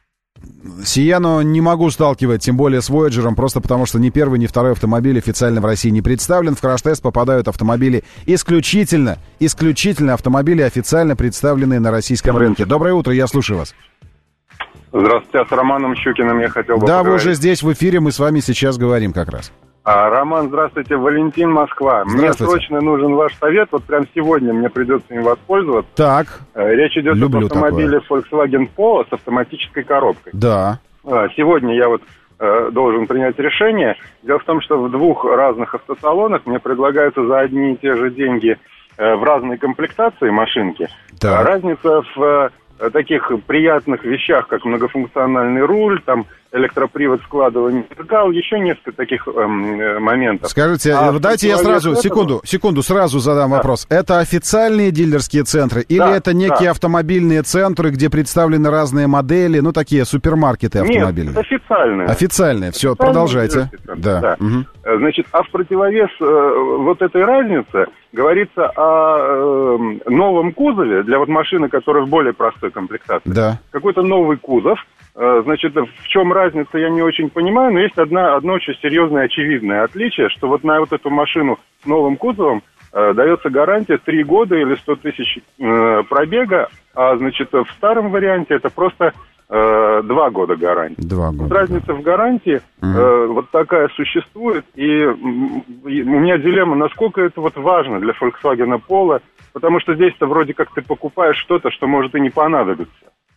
Сиену не могу сталкивать, тем более с Voyager'ом, просто потому что ни первый, ни второй автомобиль официально в России не представлен. В краш-тест попадают автомобили исключительно, исключительно автомобили, официально представленные на российском рынке. Доброе утро, я слушаю вас. Здравствуйте, а с Романом Щукиным я хотел бы Да, поговорить. вы уже здесь в эфире, мы с вами сейчас говорим как раз. А, Роман, здравствуйте, Валентин, Москва. Мне срочно нужен ваш совет, вот прям сегодня мне придется им воспользоваться. Так. Речь идет Люблю об автомобиле такое. Volkswagen Polo с автоматической коробкой. Да. Сегодня я вот э, должен принять решение. Дело в том, что в двух разных автосалонах мне предлагаются за одни и те же деньги э, в разной комплектации машинки. Так. Разница в э, таких приятных вещах, как многофункциональный руль, там электропривод складывания зеркал, еще несколько таких эм, моментов. Скажите, а дайте я сразу, этого... секунду, секунду, сразу задам да. вопрос. Это официальные дилерские центры или да, это некие да. автомобильные центры, где представлены разные модели, ну, такие супермаркеты автомобильные? Нет, официальные. Официальные, все, официальные продолжайте. Да. да. Угу. Значит, а в противовес э, вот этой разнице говорится о э, новом кузове для вот машины, которая в более простой комплектации. Да. Какой-то новый кузов. Значит, в чем разница, я не очень понимаю, но есть одна, одно очень серьезное очевидное отличие, что вот на вот эту машину с новым кузовом э, дается гарантия три года или сто тысяч э, пробега, а, значит, в старом варианте это просто э, два года гарантии. Два года. Вот разница в гарантии угу. э, вот такая существует, и, и у меня дилемма, насколько это вот важно для Volkswagen Polo, потому что здесь-то вроде как ты покупаешь что-то, что может и не понадобиться.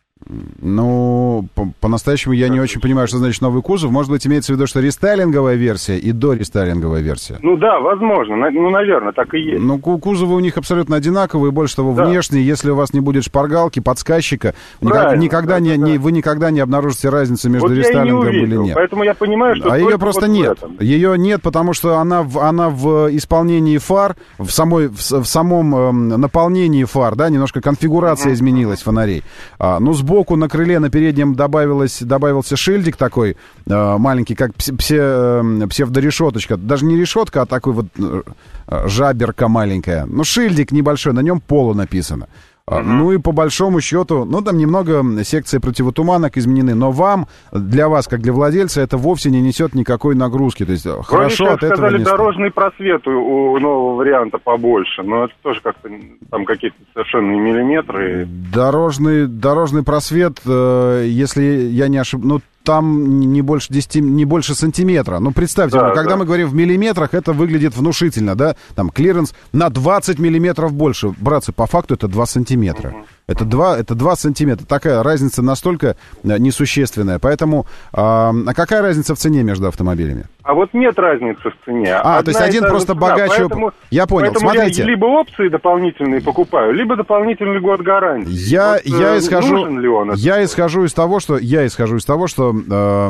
Ну, по- по-настоящему я не очень понимаю, что значит новый кузов. Может быть, имеется в виду, что рестайлинговая версия и дорестайлинговая версия? Ну да, возможно. Ну, наверное, так и есть. Ну, кузовы у них абсолютно одинаковые, больше того, да. внешние. Если у вас не будет шпаргалки, подсказчика, никак, никогда да, не, да. Не, вы никогда не обнаружите разницу между вот рестайлингом я и не или нет. Поэтому я понимаю, что... А ее просто вот нет. Ее нет, потому что она в, она в исполнении фар, в, самой, в, в самом э, наполнении фар, да, немножко конфигурация mm-hmm. изменилась фонарей. А, ну, сбоку на крыле, на переднем добавилось, добавился шильдик такой э, маленький, как псе, псе, э, псевдорешеточка. Даже не решетка, а такой вот э, жаберка маленькая. Ну, шильдик небольшой, на нем Polo написано. Uh-huh. Ну и по большому счету, ну там немного секции противотуманок изменены, но вам, для вас, как для владельца, это вовсе не несет никакой нагрузки. То есть вроде хорошо от этого сказали, не дорожный просвет у, у нового варианта побольше, но это тоже как-то там какие-то совершенно миллиметры. Дорожный, дорожный просвет, э, если я не ошибаюсь, ну там не больше десяти, не больше сантиметра. Ну, представьте, да, когда да. мы говорим в миллиметрах, это выглядит внушительно, да? Там клиренс на двадцать миллиметров больше. Братцы, по факту это два сантиметра. Угу. Это два, это два сантиметра. Такая разница настолько несущественная. Поэтому, а, а какая разница в цене между автомобилями? А вот нет разницы в цене. А, Одна то есть один просто богаче... Поэтому, я понял, поэтому смотрите. Я либо опции дополнительные покупаю, либо дополнительный год гарантии. Я, вот, я, э, исхожу, нужен ли он я исхожу из того, что... Я исхожу из того, что... Э,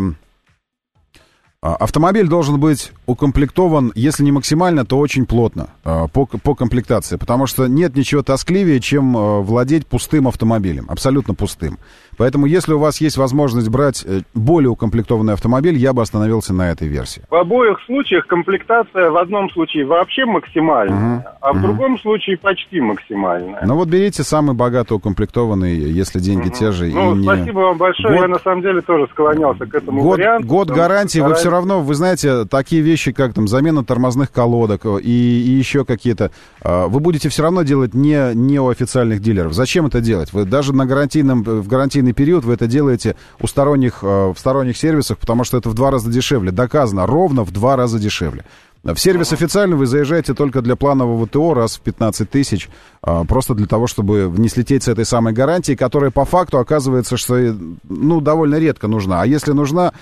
автомобиль должен быть укомплектован, если не максимально, то очень плотно э, по, по комплектации. Потому что нет ничего тоскливее, чем э, владеть пустым автомобилем. Абсолютно пустым. Поэтому, если у вас есть возможность брать более укомплектованный автомобиль, я бы остановился на этой версии. В обоих случаях комплектация в одном случае вообще максимальная, uh-huh. а в uh-huh. другом случае почти максимальная. Ну вот берите самый богато укомплектованный, если деньги uh-huh. те же. Ну, и не... спасибо вам большое. Год... Я на самом деле тоже склонялся к этому год, варианту. Год гарантии, вы все равно, вы знаете, такие вещи, как там замена тормозных колодок и, и еще какие-то, вы будете все равно делать не, не у официальных дилеров. Зачем это делать? Вы даже на гарантийном, в гарантийный период вы это делаете у сторонних, в сторонних сервисах, потому что это в два раза дешевле. Доказано, ровно в два раза дешевле. В сервис официальный вы заезжаете только для планового ТО раз в пятнадцать тысяч, просто для того, чтобы не слететь с этой самой гарантией, которая по факту оказывается, что ну, довольно редко нужна. А если нужна,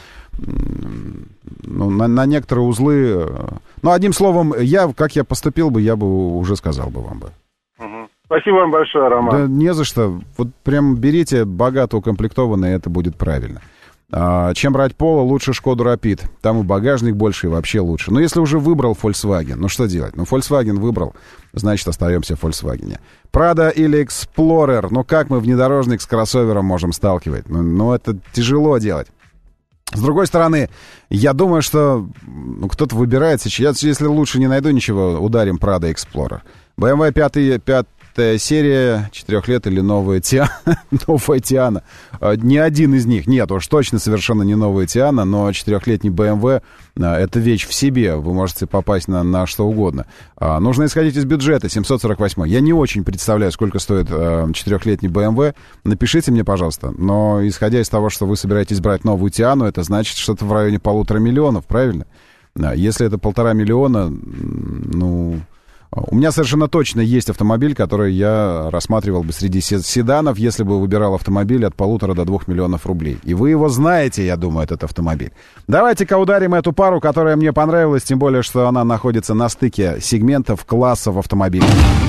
ну, на, на некоторые узлы... Ну, одним словом, я, как я поступил бы, я бы уже сказал бы вам бы. Спасибо вам большое, Роман. Да не за что. Вот прям берите богато укомплектованные, это будет правильно. А, чем брать Polo, лучше Шкоду Rapid. Там и багажник больше, и вообще лучше. Но если уже выбрал Volkswagen, ну что делать? Ну, Volkswagen выбрал, значит, остаемся в Volkswagen. Prado или Explorer? Ну, как мы внедорожник с кроссовером можем сталкивать? Ну, ну это тяжело делать. С другой стороны, я думаю, что ну, кто-то выбирает сейчас. Если лучше не найду ничего, ударим Prado Explorer. бэ эм вэ пятая серия, четырех лет или новая Тиана. новая Тиана. Ни один из них. Нет, уж точно совершенно не новая Тиана, но четырехлетний бэ эм вэ — это вещь в себе. Вы можете попасть на, на что угодно. А, нужно исходить из бюджета. семьсот сорок восемь. Я не очень представляю, сколько стоит а, четырехлетний бэ эм вэ. Напишите мне, пожалуйста. Но исходя из того, что вы собираетесь брать новую Тиану, это значит что-то в районе полутора миллионов, правильно? А, если это полтора миллиона, ну... У меня совершенно точно есть автомобиль, который я рассматривал бы среди седанов, если бы выбирал автомобиль от полутора до двух миллионов рублей. И вы его знаете, я думаю, этот автомобиль. Давайте-ка ударим эту пару, которая мне понравилась, тем более, что она находится на стыке сегментов, классов автомобилей.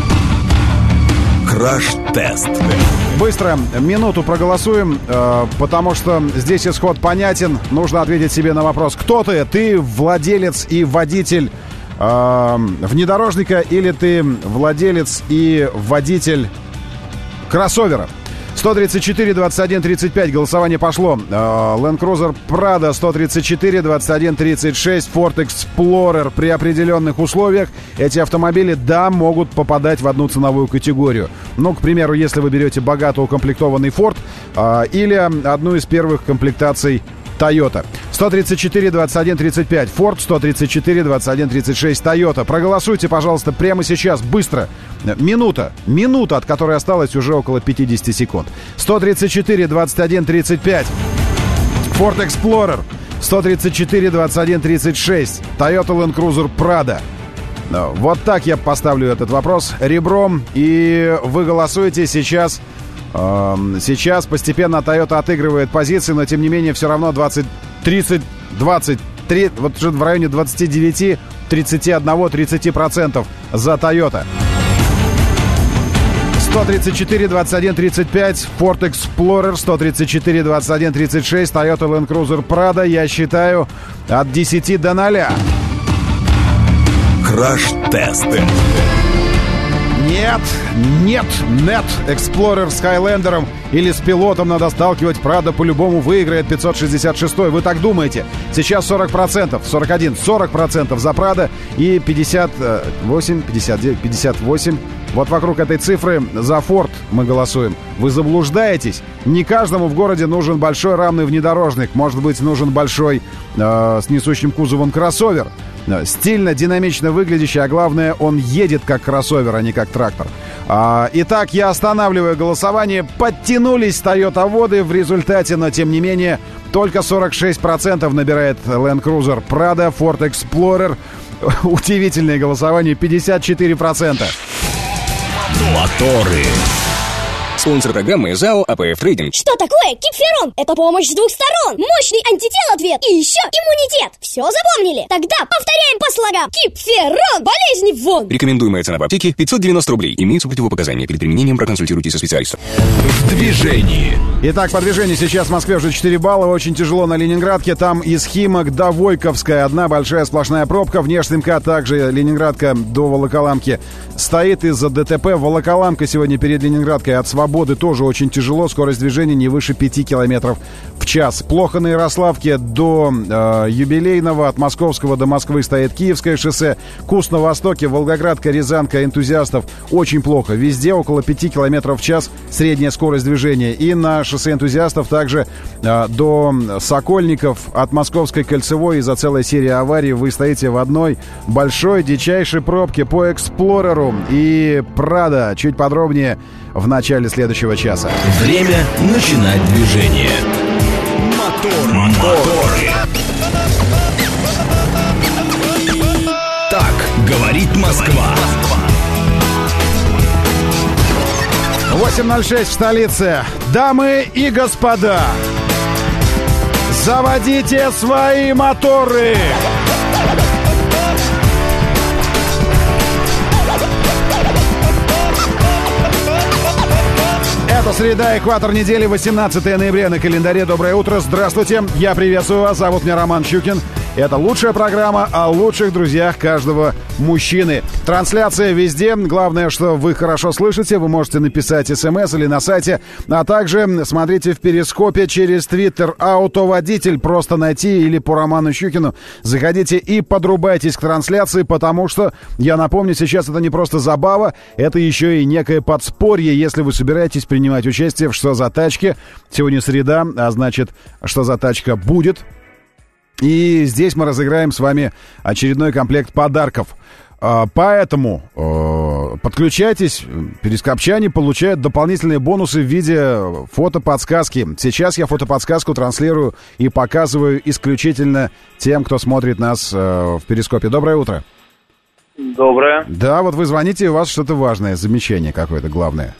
Краш-тест. Быстро минуту проголосуем, э, потому что здесь исход понятен. Нужно ответить себе на вопрос: кто ты? Ты владелец и водитель внедорожника или ты владелец и водитель кроссовера? сто тридцать четыре двадцать один тридцать пять. Голосование пошло. Land Cruiser Prado сто тридцать четыре двадцать один тридцать шесть. Ford Explorer. При определенных условиях эти автомобили, да, могут попадать в одну ценовую категорию. Ну, к примеру, если вы берете богато укомплектованный Ford а, или одну из первых комплектаций Toyota. сто тридцать четыре двадцать один тридцать пять. Ford, сто тридцать четыре двадцать один тридцать шесть. Toyota. Проголосуйте, пожалуйста, прямо сейчас, быстро. Минута. Минута, от которой осталось уже около пятьдесят секунд. сто тридцать четыре двадцать один тридцать пять. Ford Explorer. сто тридцать четыре двадцать один тридцать шесть. Toyota Land Cruiser Prado. Вот так я поставлю этот вопрос ребром. И вы голосуете сейчас. Сейчас постепенно Toyota отыгрывает позиции, но тем не менее все равно двадцать, тридцать, двадцать три, вот уже в районе двадцать девять, тридцать один, тридцать процентов за Toyota. сто тридцать четыре двадцать один тридцать пять, Ford Explorer, сто тридцать четыре двадцать один тридцать шесть, Toyota Land Cruiser Prado, я считаю, от десяти до ноля. Краш-тест. Нет, нет, нет. Explorer с Highlander или с пилотом надо сталкивать. Prado по-любому выиграет пятьсот шестьдесят шесть. Вы так думаете? Сейчас сорок процентов, сорок один, сорок процентов за Prado и пятьдесят восемь, пятьдесят девять, пятьдесят восемь. Вот вокруг этой цифры за Ford мы голосуем. Вы заблуждаетесь. Не каждому в городе нужен большой рамный внедорожник. Может быть, нужен большой э, с несущим кузовом кроссовер. Стильно, динамично выглядящий, а главное, он едет как кроссовер, а не как трактор. А, итак, я останавливаю голосование. Подтянулись Toyota-воды в результате, но тем не менее, только сорок шесть процентов набирает Land Cruiser Prado, Ford Explorer. Удивительное голосование, пятьдесят четыре процента. Моторы. Спонсор программы ЗАО АПФ Трейдинг. Что такое Кипферон? Это помощь с двух сторон. Мощный антител ответ и еще иммунитет. Все запомнили? Тогда повторяем по слогам. Кипферон. Болезни вон. Рекомендуемая цена в аптеке пятьсот девяносто рублей. Имеются противопоказания. Перед применением проконсультируйтесь со специалистом. В движении. Итак, по движению сейчас в Москве уже четыре балла. Очень тяжело на Ленинградке. Там из Химок до Войковская одна большая сплошная пробка. Внешний МКАД также Ленинградка до Волоколамки стоит из-за ДТП. Волоколамка сегодня перед Ленинградкой от Свободы тоже очень тяжело. Скорость движения не выше пяти километров в час. Плохо на Ярославке до э, Юбилейного. От Московского до Москвы стоит Киевское шоссе. Кус на востоке, Волгоградка, Рязанка, Энтузиастов очень плохо. Везде около пяти километров в час средняя скорость движения. И на шоссе Энтузиастов также э, до Сокольников от Московской кольцевой из-за целой серии аварий вы стоите в одной большой дичайшей пробке по Эксплореру и Prado. Чуть подробнее в начале следующего часа. Время начинать движение. Мотор, Моторы. Так говорит Москва. восемь ноль шесть в столице. Дамы и господа, заводите свои моторы! Это среда, экватор недели, восемнадцатое ноября на календаре. Доброе утро, здравствуйте, я приветствую вас, зовут меня Роман Щукин. Это лучшая программа о лучших друзьях каждого мужчины. Трансляция везде. Главное, что вы хорошо слышите. Вы можете написать смс или на сайте. А также смотрите в перископе через твиттер «Автоводитель». Просто найти или по Роману Щукину. Заходите и подрубайтесь к трансляции, потому что, я напомню, сейчас это не просто забава, это еще и некое подспорье, если вы собираетесь принимать участие в «Что за тачки?». Сегодня среда, а значит, «Что за тачка?» будет. И здесь мы разыграем с вами очередной комплект подарков. Поэтому подключайтесь, перископчане получают дополнительные бонусы в виде фотоподсказки. Сейчас я фотоподсказку транслирую и показываю исключительно тем, кто смотрит нас в перископе. Доброе утро. Доброе. Да, вот вы звоните, и у вас что-то важное, замечание какое-то главное.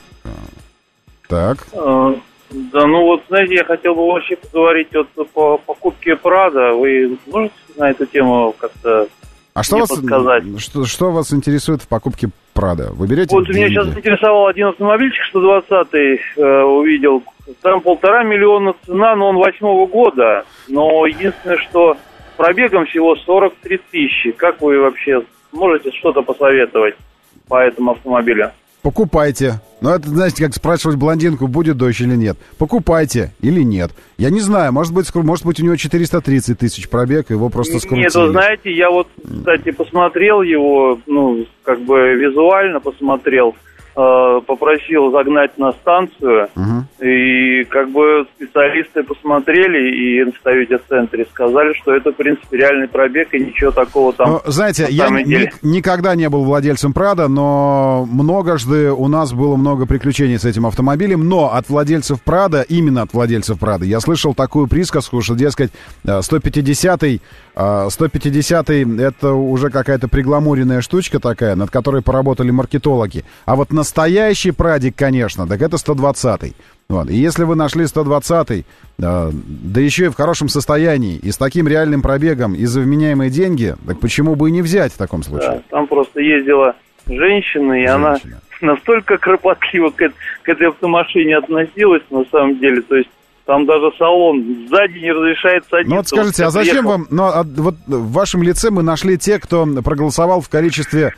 Так. Да, ну вот, знаете, я хотел бы вообще поговорить вот по покупке Прада. Вы можете на эту тему как-то А что вас, что, что вас интересует в покупке Прада? Вы берете Вот меня сейчас интересовал один автомобильчик сто двадцатый, э, увидел. Там полтора миллиона цена, но он восьмого года. Но единственное, что пробегом всего сорок три тысячи. Как вы вообще можете что-то посоветовать по этому автомобилю? Покупайте. Ну, это, знаете, как спрашивать блондинку, будет дождь или нет. Покупайте или нет. Я не знаю, может быть, может быть у него четыреста тридцать тысяч пробег, его просто скрутили. Нет, вы знаете, я вот, кстати, посмотрел его, ну, как бы визуально посмотрел, э, попросил загнать на станцию, угу. И как бы специалисты посмотрели и в Тойота-центре сказали, что это, в принципе, реальный пробег и ничего такого там. Ну, знаете, я ни, никогда не был владельцем Прада, но многожды у нас было много приключений с этим автомобилем, но от владельцев Прада, именно от владельцев Прада, я слышал такую присказку, что, дескать, сто пятидесятый, сто пятидесятый это уже какая-то пригламуренная штучка такая, над которой поработали маркетологи. А вот настоящий Прадик, конечно, так это сто двадцатый. Вот. И если вы нашли сто двадцатый, да, да еще и в хорошем состоянии, и с таким реальным пробегом, и за вменяемые деньги, так почему бы и не взять в таком случае? Да, там просто ездила женщина, и женщина. Она настолько кропотливо к, к этой автомашине относилась, на самом деле, то есть там даже салон сзади не разрешает садиться. Ну вот скажите, вот, а зачем приехал... вам... Ну, а, вот в вашем лице мы нашли те, кто проголосовал в количестве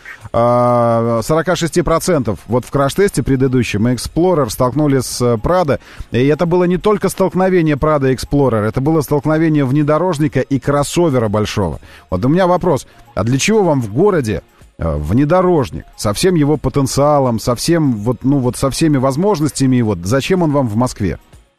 э, сорок шесть процентов. Вот в краш-тесте предыдущем Explorer столкнулись с Prado. И это было не только столкновение Prado и Explorer, это было столкновение внедорожника и кроссовера большого. Вот у меня вопрос. А для чего вам в городе внедорожник со всем его потенциалом, со всем, вот, ну, вот, со всеми возможностями его, зачем он вам в Москве?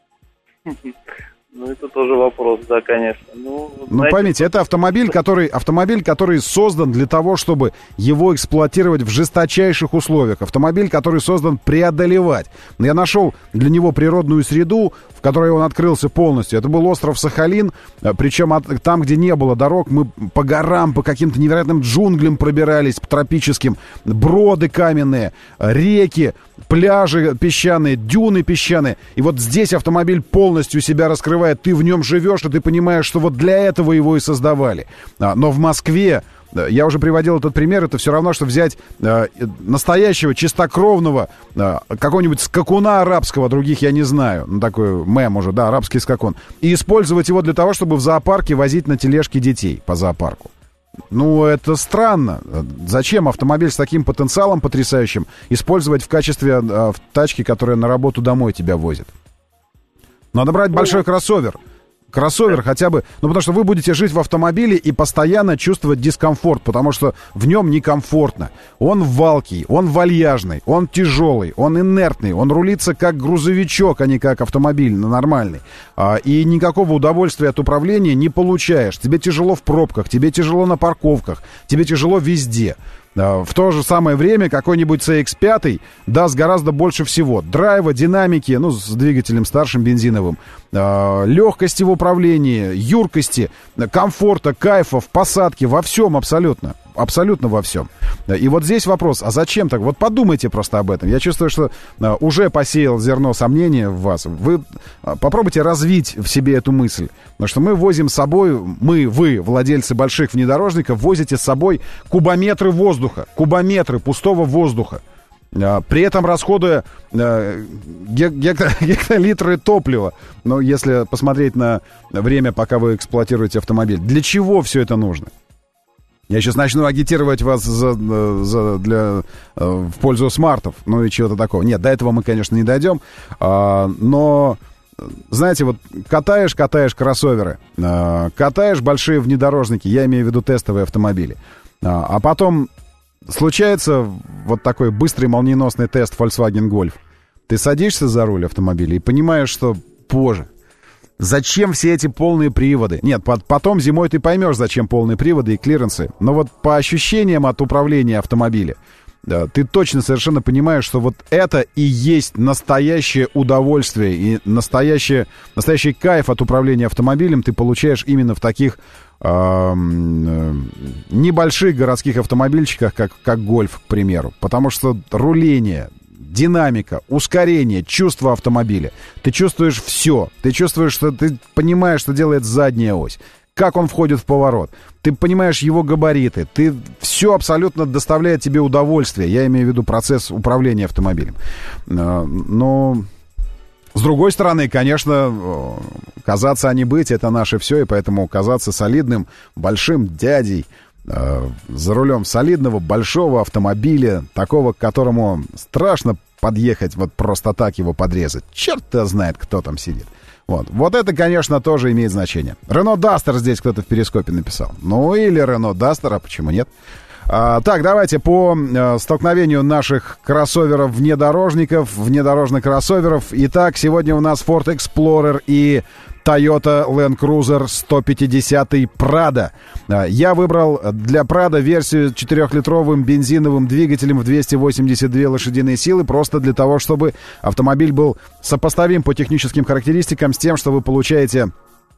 Ну, это тоже вопрос, да, конечно. Ну, ну знаете, поймите, это автомобиль, который, автомобиль, который создан для того, чтобы его эксплуатировать в жесточайших условиях. Автомобиль, который создан преодолевать. Я нашел для него природную среду, в которой он открылся полностью. Это был остров Сахалин, причем от, там, где не было дорог, мы по горам, по каким-то невероятным джунглям пробирались, по тропическим, броды каменные, реки, пляжи песчаные, дюны песчаные. И вот здесь автомобиль полностью себя раскрывает. Ты в нем живешь, и ты понимаешь, что вот для этого его и создавали. Но в Москве, я уже приводил этот пример, это все равно, что взять э, настоящего, чистокровного, э, какого-нибудь скакуна арабского, других я не знаю, ну такой мем уже, да, арабский скакун, и использовать его для того, чтобы в зоопарке возить на тележке детей по зоопарку. Ну, это странно. Зачем автомобиль с таким потенциалом потрясающим использовать в качестве э, в тачки, которая на работу домой тебя возит? Надо брать большой кроссовер. Кроссовер хотя бы, ну потому что вы будете жить в автомобиле и постоянно чувствовать дискомфорт, потому что в нем некомфортно. Он валкий, он вальяжный, он тяжелый, он инертный, он рулится как грузовичок, а не как автомобиль нормальный. А, и никакого удовольствия от управления не получаешь. Тебе тяжело в пробках, тебе тяжело на парковках, тебе тяжело везде. В то же самое время какой-нибудь си икс пять даст гораздо больше всего. Драйва, динамики, ну, с двигателем старшим бензиновым, легкости в управлении, юркости, комфорта, кайфа в посадке, во всем абсолютно. Абсолютно во всем. И вот здесь вопрос, а зачем так? Вот подумайте просто об этом. Я чувствую, что уже посеял зерно сомнения в вас. Вы попробуйте развить в себе эту мысль. Потому что мы возим с собой, мы, вы, владельцы больших внедорожников, возите с собой кубометры воздуха, кубометры пустого воздуха. при этом расходуя гектолитры топлива. Но если посмотреть на время, пока вы эксплуатируете автомобиль, для чего все это нужно? Я сейчас начну агитировать вас за, за, для, в пользу смартов, ну и чего-то такого. Нет, до этого мы, конечно, не дойдем. Но, знаете, вот катаешь, катаешь кроссоверы, катаешь большие внедорожники, я имею в виду тестовые автомобили, а потом случается вот такой быстрый молниеносный тест Volkswagen Golf. Ты садишься за руль автомобиля и понимаешь, что, боже, зачем все эти полные приводы? Нет, потом зимой ты поймешь, зачем полные приводы и клиренсы. Но вот по ощущениям от управления автомобиля, да, ты точно совершенно понимаешь, что вот это и есть настоящее удовольствие и настоящее, настоящий кайф от управления автомобилем ты получаешь именно в таких э, э, небольших городских автомобильчиках, как, как Гольф, к примеру. Потому что руление, динамика, ускорение, чувство автомобиля. Ты чувствуешь все. Ты чувствуешь, что ты понимаешь, что делает задняя ось. Как он входит в поворот. Ты понимаешь его габариты. Ты все абсолютно доставляет тебе удовольствие. Я имею в виду процесс управления автомобилем. Но с другой стороны, конечно, казаться, а не быть, это наше все. И поэтому казаться солидным, большим дядей за рулем солидного, большого автомобиля, такого, к которому страшно подъехать, вот просто так его подрезать. Черт-то знает, кто там сидит. Вот. Вот это, конечно, тоже имеет значение. Renault Duster здесь кто-то в перископе написал. Ну, или Renault Duster, а почему нет? А, так, давайте по а, столкновению наших кроссоверов-внедорожников, внедорожных кроссоверов. Итак, сегодня у нас Ford Explorer и Toyota Land Cruiser сто пятьдесят Prado. Я выбрал для Prado версию с четырехлитровым бензиновым двигателем в двести восемьдесят две лошадиные силы, просто для того, чтобы автомобиль был сопоставим по техническим характеристикам с тем, что вы получаете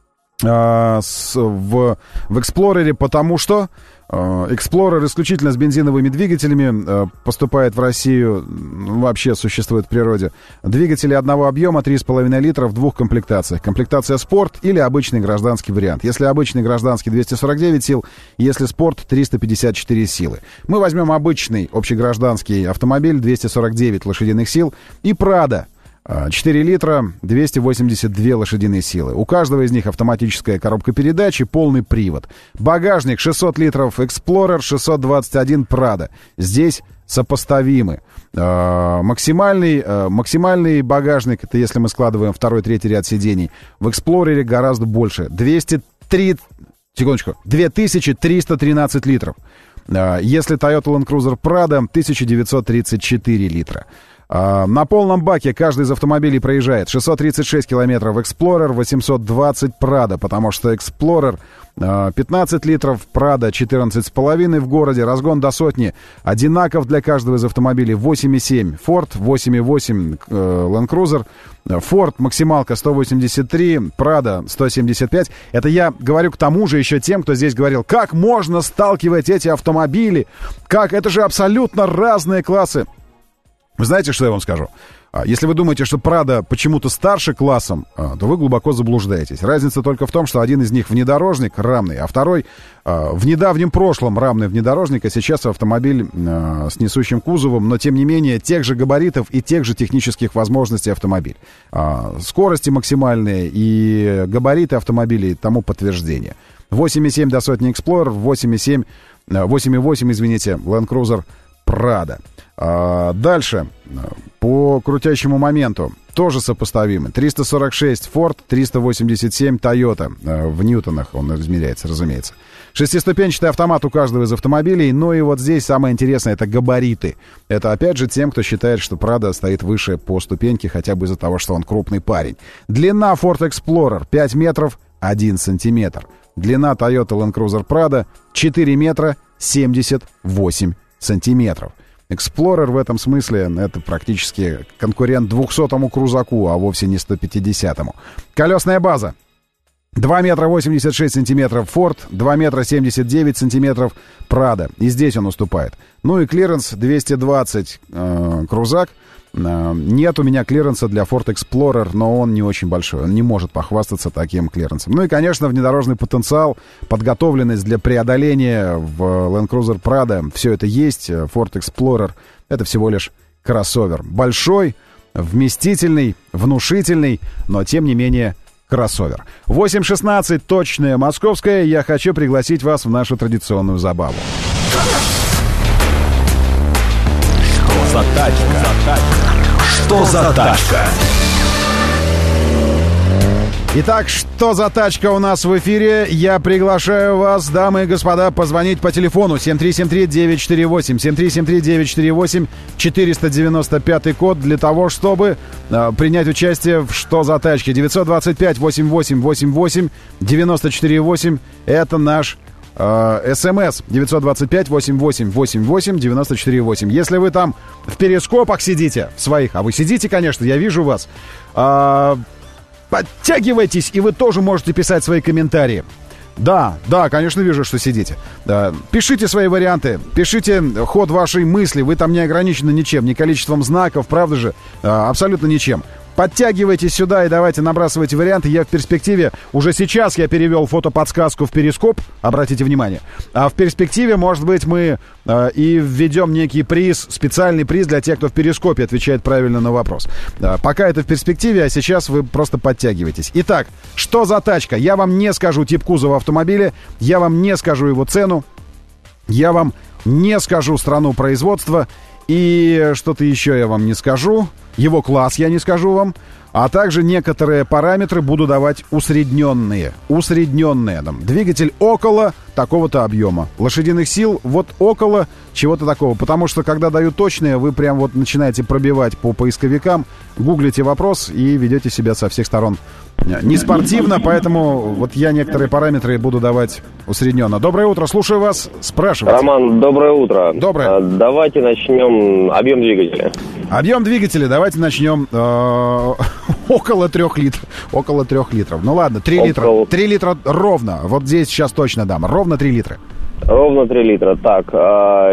э, с, в, в Explorer, потому что Explorer исключительно с бензиновыми двигателями поступает в Россию, вообще существует в природе. Двигатели одного объема, три с половиной литра в двух комплектациях. Комплектация спорт или обычный гражданский вариант. Если обычный гражданский двести сорок девять сил, если спорт триста пятьдесят четыре силы. Мы возьмем обычный общегражданский автомобиль двести сорок девять лошадиных сил и Prado. четыре литра, двести восемьдесят две лошадиные силы. У каждого из них автоматическая коробка передач и полный привод. Багажник шестьсот литров Explorer, шестьсот двадцать один Prado. Здесь сопоставимы. Э, максимальный, э, максимальный багажник, это если мы складываем второй, третий ряд сидений, в Explorer гораздо больше. двести три, секундочку, две тысячи триста тринадцать литров. Э, если Toyota Land Cruiser Prado, тысяча девятьсот тридцать четыре литра. На полном баке каждый из автомобилей проезжает шестьсот тридцать шесть километров Explorer, восемьсот двадцать Prado, потому что Explorer пятнадцать литров, Prado четырнадцать с половиной в городе, разгон до сотни одинаков для каждого из автомобилей, восемь и семь Ford, восемь и восемь Land Cruiser, Ford максималка сто восемьдесят три, Prado сто семьдесят пять. Это я говорю к тому же еще тем, кто здесь говорил, как можно сталкивать эти автомобили, как это же абсолютно разные классы. Вы знаете, что я вам скажу? Если вы думаете, что Prado почему-то старше классом, то вы глубоко заблуждаетесь. Разница только в том, что один из них внедорожник рамный, а второй в недавнем прошлом рамный внедорожник, а сейчас автомобиль с несущим кузовом, но тем не менее тех же габаритов и тех же технических возможностей автомобиль. Скорости максимальные и габариты автомобилей тому подтверждение. восемь и семь до сотни Explorer, восемь и семь, восемь и восемь, извините, Land Cruiser Prado. А дальше, по крутящему моменту, тоже сопоставимы. триста сорок шесть Ford, триста восемьдесят семь Toyota. В ньютонах он измеряется, разумеется. Шестиступенчатый автомат у каждого из автомобилей. Ну и вот здесь самое интересное — это габариты. Это опять же тем, кто считает, что Prado стоит выше по ступеньке, хотя бы из-за того, что он крупный парень. Длина Ford Explorer пять метров один сантиметр. Длина Toyota Land Cruiser Prado четыре метра семьдесят восемь сантиметров. Explorer в этом смысле это практически конкурент двухсотому крузаку, а вовсе не сто пятидесятому. Колесная база. два метра восемьдесят шесть сантиметров Ford, два метра семьдесят девять сантиметров Prado. И здесь он уступает. Ну и клиренс двести двадцать э, крузак. Э, нет у меня клиренса для Ford Explorer, но он не очень большой. Он не может похвастаться таким клиренсом. Ну и, конечно, внедорожный потенциал, подготовленность для преодоления в Land Cruiser Prado. Все это есть. Ford Explorer — это всего лишь кроссовер. Большой, вместительный, внушительный, но тем не менее кроссовер. восемь шестнадцать, точное московское. Я хочу пригласить вас в нашу традиционную забаву. Что за тачка? Что за тачка? Итак, что за тачка у нас в эфире? Я приглашаю вас, дамы и господа, позвонить по телефону семь три семь три девять четыре восемь, семь три семь три девять четыре восемь, четыреста девяносто пятый код для того, чтобы э, принять участие в «Что за тачки». девять два пять восемь восемь восемь восемь девять четыре восемь. Это наш э, СМС. девять два пять восемь восемь восемь восемь девять четыре восемь. Если вы там в перископах сидите, в своих, а вы сидите, конечно, я вижу вас, э, подтягивайтесь, и вы тоже можете писать свои комментарии. Да, да, конечно, вижу, что сидите. Да. Пишите свои варианты, пишите ход вашей мысли. Вы там не ограничены ничем, ни количеством знаков, правда же? А, абсолютно ничем. Подтягивайтесь сюда и давайте набрасывайте варианты. Я в перспективе, уже сейчас я перевел фотоподсказку в перископ, обратите внимание. А в перспективе, может быть, мы э, и введем некий приз, специальный приз для тех, кто в перископе отвечает правильно на вопрос. Э, пока это в перспективе, а сейчас вы просто подтягиваетесь. Итак, что за тачка? Я вам не скажу тип кузова автомобиля, я вам не скажу его цену, я вам не скажу страну производства, и что-то еще я вам не скажу. Его класс я не скажу вам. А также некоторые параметры буду давать усредненные. Усредненные. Там, двигатель около такого-то объема. Лошадиных сил вот около чего-то такого. Потому что, когда дают точные, вы прям вот начинаете пробивать по поисковикам, гуглите вопрос и ведете себя со всех сторон не спортивно. Поэтому вот я некоторые параметры буду давать усредненно. Доброе утро, слушаю вас. Спрашивайте. Роман, доброе утро. Доброе. А, давайте начнем объем двигателя. Объем двигателя давайте начнем э, около трех литров. Около трех литров. Ну ладно, три около... литра. Три литра ровно. Вот здесь сейчас точно дам. Ровно три литра. Ровно три литра. Так, а,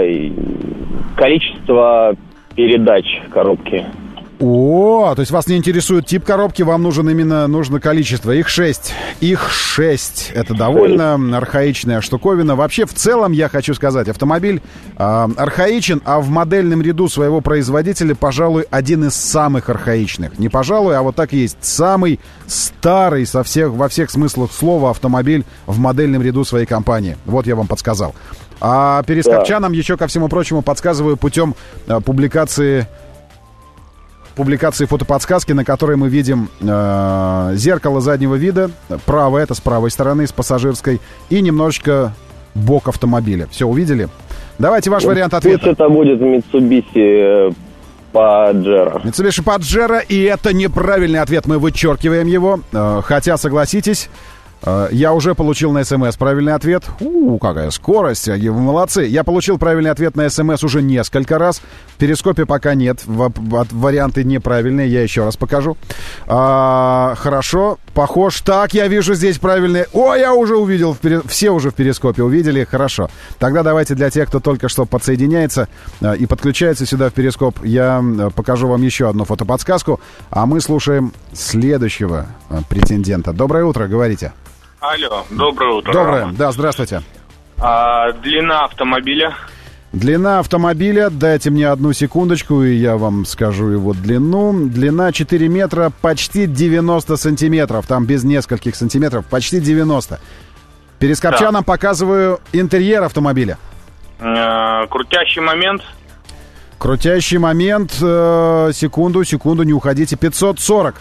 количество передач коробки. О, то есть вас не интересует тип коробки, вам нужен именно нужно количество. Их шесть. Их шесть. Это довольно архаичная штуковина. Вообще, в целом, я хочу сказать, автомобиль э, архаичен, а в модельном ряду своего производителя, пожалуй, один из самых архаичных. Не пожалуй, а вот так и есть. Самый старый со всех, во всех смыслах слова автомобиль в модельном ряду своей компании. Вот я вам подсказал. А перископчанам да. еще, ко всему прочему, подсказываю путем э, публикации... публикации фотоподсказки, на которой мы видим э, зеркало заднего вида, правое, это с правой стороны, с пассажирской, и немножечко бок автомобиля. Все, увидели? Давайте ваш вариант ответа. Пусть это будет Mitsubishi Pajero. Mitsubishi Pajero, и это неправильный ответ, мы вычеркиваем его, э, хотя, согласитесь, я уже получил на СМС правильный ответ. У, какая скорость, вы молодцы. Я получил правильный ответ на СМС уже несколько раз. В перископе пока нет. Варианты неправильные, я еще раз покажу. А, хорошо, похож. Так, я вижу здесь правильные. О, я уже увидел. Все уже в перископе увидели. Хорошо. Тогда давайте для тех, кто только что подсоединяется и подключается сюда в перископ, я покажу вам еще одну фотоподсказку. А мы слушаем следующего претендента. Доброе утро, говорите. Алло, доброе утро. Доброе, Роман. да, здравствуйте. А, длина автомобиля? Длина автомобиля, дайте мне одну секундочку, и я вам скажу его длину. Длина четыре метра, почти девяносто сантиметров. Там без нескольких сантиметров, почти девяносто. Перископчанам да. показываю интерьер автомобиля. Э-э, крутящий момент? Крутящий момент, э, секунду, секунду, не уходите, пятьсот сорок.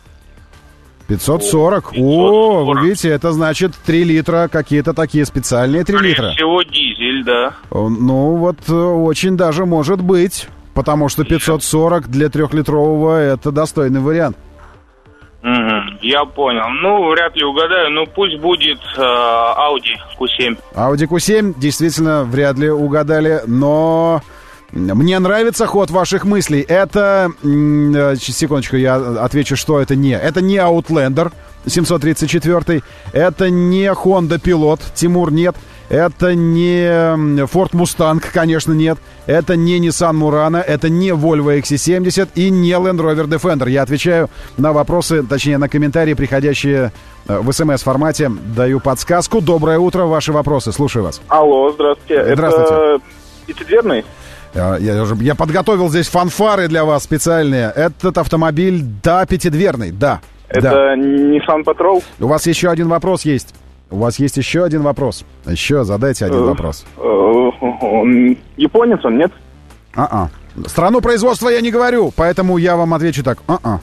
пятьсот сорок. О, вы видите, это значит три литра, какие-то такие специальные три литра. Скорее всего, дизель, да. Ну, вот очень даже может быть, потому что пятьсот сорок для трехлитрового это достойный вариант. Угу, я понял. Ну, вряд ли угадаю, но пусть будет э, Audi кью семь. Audi кью семь, действительно, вряд ли угадали, но... Мне нравится ход ваших мыслей. Это, секундочку, я отвечу, что это не. Это не Outlander семьсот тридцать четыре. Это не Honda Pilot, Тимур, нет. Это не Ford Mustang, конечно, нет. Это не Nissan Murano, это не Volvo икс си семьдесят и не Land Rover Defender. Я отвечаю на вопросы, точнее, на комментарии, приходящие в СМС-формате. Даю подсказку. Доброе утро, ваши вопросы. Слушаю вас. Алло, здравствуйте. Здравствуйте. Это пятидверный? Я, я, уже, я подготовил здесь фанфары для вас специальные. Этот автомобиль, да, пятидверный, да. Это да. Nissan Patrol? У вас еще один вопрос есть. У вас есть еще один вопрос. Еще задайте один вопрос. Японец он, нет? А-а. Страну производства я не говорю, поэтому я вам отвечу так. А-а.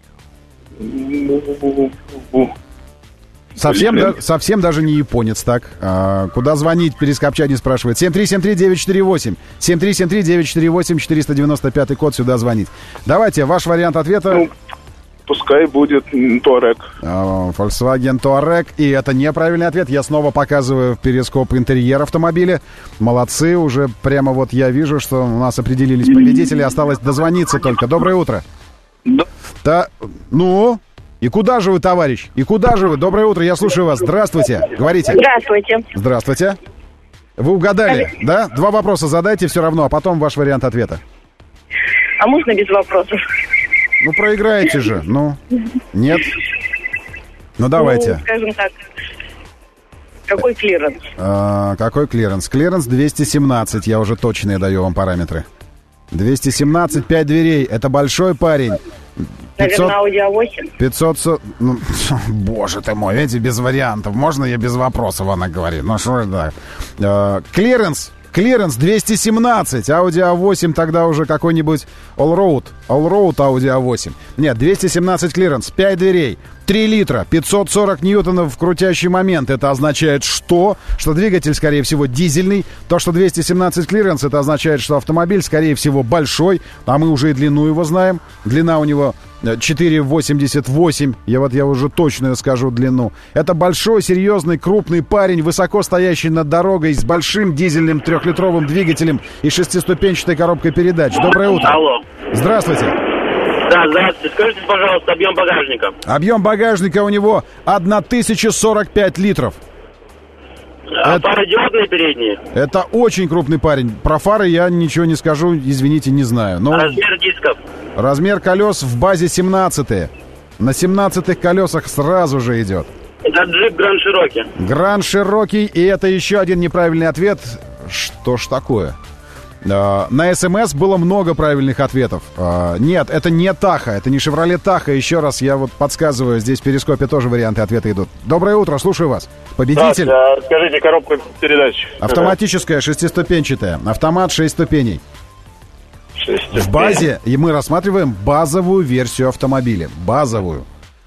Совсем, да, совсем даже не японец, так. А, куда звонить, перескопчане спрашивает. семь три семь три девять четыре восемь. семь три семь три девять четыре восемь, четыреста девяносто пятый код, сюда звонить. Давайте, ваш вариант ответа. Ну, пускай будет Touareg. А, Volkswagen Touareg. И это неправильный ответ. Я снова показываю в перископ интерьер автомобиля. Молодцы, уже прямо вот я вижу, что у нас определились победители. Осталось дозвониться только. Доброе утро. Да. Та... Ну... И куда же вы, товарищ? И куда же вы? Доброе утро, я слушаю вас. Здравствуйте. Говорите. Здравствуйте. Здравствуйте. Вы угадали, да? Два вопроса задайте все равно, а потом ваш вариант ответа. А можно без вопросов? Ну, проиграете же. Ну, нет? Ну, давайте. Ну, скажем так, какой клиренс? А, какой клиренс? Клиренс двести семнадцать, я уже точные даю вам параметры. двести семнадцать, пять дверей. Это большой парень. пятьсот, наверное, Audi а восемь. пятьсот... Ну, боже ты мой, видите, без вариантов. Можно я без вопросов, она говорит? Ну, что это? Э, клиренс. Клиренс двести семнадцать. Audi а восемь тогда уже какой-нибудь Allroad. Allroad Audi а восемь. Нет, двести семнадцать клиренс. пять дверей. три литра. пятьсот сорок ньютонов в крутящий момент. Это означает что? Что двигатель, скорее всего, дизельный. То, что двести семнадцать клиренс, это означает, что автомобиль, скорее всего, большой. А мы уже и длину его знаем. Длина у него четыре восемьдесят восемь. Я вот я уже точно скажу длину. Это большой, серьезный, крупный парень, высоко стоящий над дорогой с большим дизельным трехлитровым двигателем и шестиступенчатой коробкой передач. Доброе утро. Алло. Здравствуйте. Да, здравствуйте. Скажите, пожалуйста, объем багажника. Объем багажника у него тысяча сорок пять литров. А это, пародиодные передние? Это очень крупный парень. Про фары я ничего не скажу, извините, не знаю. Но размер дисков? Размер колес в базе семнадцать. На семнадцатых колесах сразу же идет. Это джип Grand Cherokee. Grand Cherokee, и это еще один неправильный ответ. Что ж такое? На СМС было много правильных ответов. Нет, это не Таха, это не Chevrolet Tahoe. Еще раз я вот подсказываю, здесь в перископе тоже варианты ответа идут. Доброе утро, слушаю вас. Победитель. Да, скажите, коробка передач. Автоматическая, шестиступенчатая. Автомат шесть ступеней. шесть ступеней. В базе, и мы рассматриваем базовую версию автомобиля. Базовую.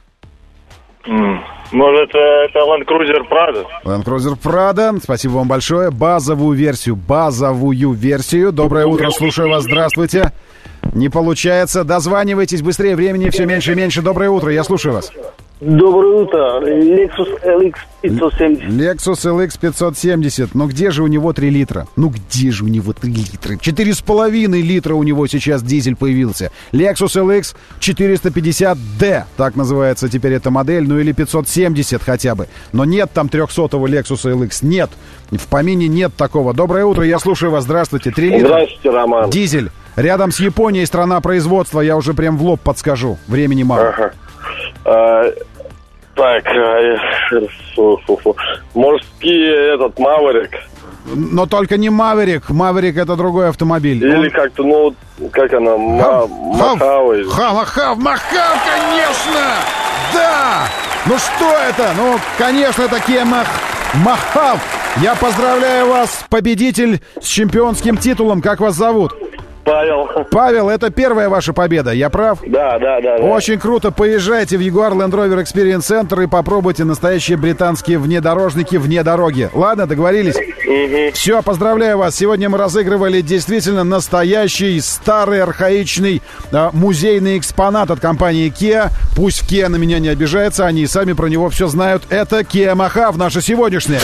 Mm. Может, это Land Cruiser Prado? Land Cruiser Prado, спасибо вам большое. Базовую версию, базовую версию. Доброе утро, слушаю вас, здравствуйте. Не получается, дозванивайтесь быстрее, времени все меньше и меньше. Доброе утро, я слушаю вас. Доброе утро, Lexus эл икс пятьсот семьдесят. Lexus эл икс пятьсот семьдесят, ну где же у него три литра? Ну где же у него три литра? Четыре с половиной литра у него сейчас дизель появился. Lexus эл икс четыреста пятьдесят ди, так называется теперь эта модель, ну или пятьсот семьдесят хотя бы. Но нет там трехсотого Lexus эл икс, нет. В помине нет такого. Доброе утро, я слушаю вас, здравствуйте. Три литра. Здравствуйте, Роман. Дизель. Рядом с Японией страна производства, я уже прям в лоб подскажу. Времени мало. Ага. А, так, фу, фу, фу. Морский этот Maverick. Но только не Maverick. Maverick это другой автомобиль. Или Он... как-то, ну, как она, Хав, Махав. Махав, Махав, конечно! Да! Ну что это? Ну, конечно, это Kia Махав. Я поздравляю вас, победитель с чемпионским титулом. Как вас зовут? Павел. Павел, это первая ваша победа, я прав? Да, да, да. да. Очень круто. Поезжайте в Jaguar Land Rover Experience Center и попробуйте настоящие британские внедорожники вне дороги. Ладно, договорились? Угу. Все, поздравляю вас. Сегодня мы разыгрывали действительно настоящий, старый, архаичный э, музейный экспонат от компании Kia. Пусть Kia на меня не обижается, они и сами про него все знают. Это Kia Mахав, наша сегодняшняя.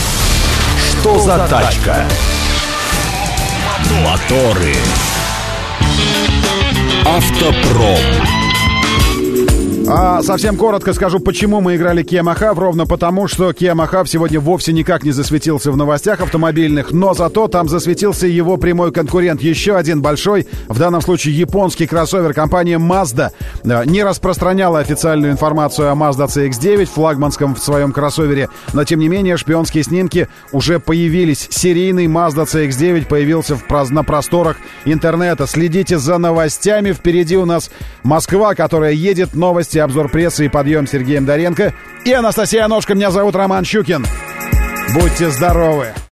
Что за тачка? Моторы. Автопром. А совсем коротко скажу, почему мы играли Kia Mohave. Ровно потому, что Kia Mohave сегодня вовсе никак не засветился в новостях автомобильных, но зато там засветился его прямой конкурент. Еще один большой, в данном случае японский кроссовер, компания Mazda, не распространяла официальную информацию о Mazda си икс девять, флагманском в своем кроссовере, но тем не менее шпионские снимки уже появились. Серийный Mazda си икс девять появился в, на просторах интернета. Следите за новостями. Впереди у нас Москва, которая едет, новости, обзор прессы и подъем с Сергеем Доренко и Анастасия Ножка. Меня зовут Роман Щукин. Будьте здоровы!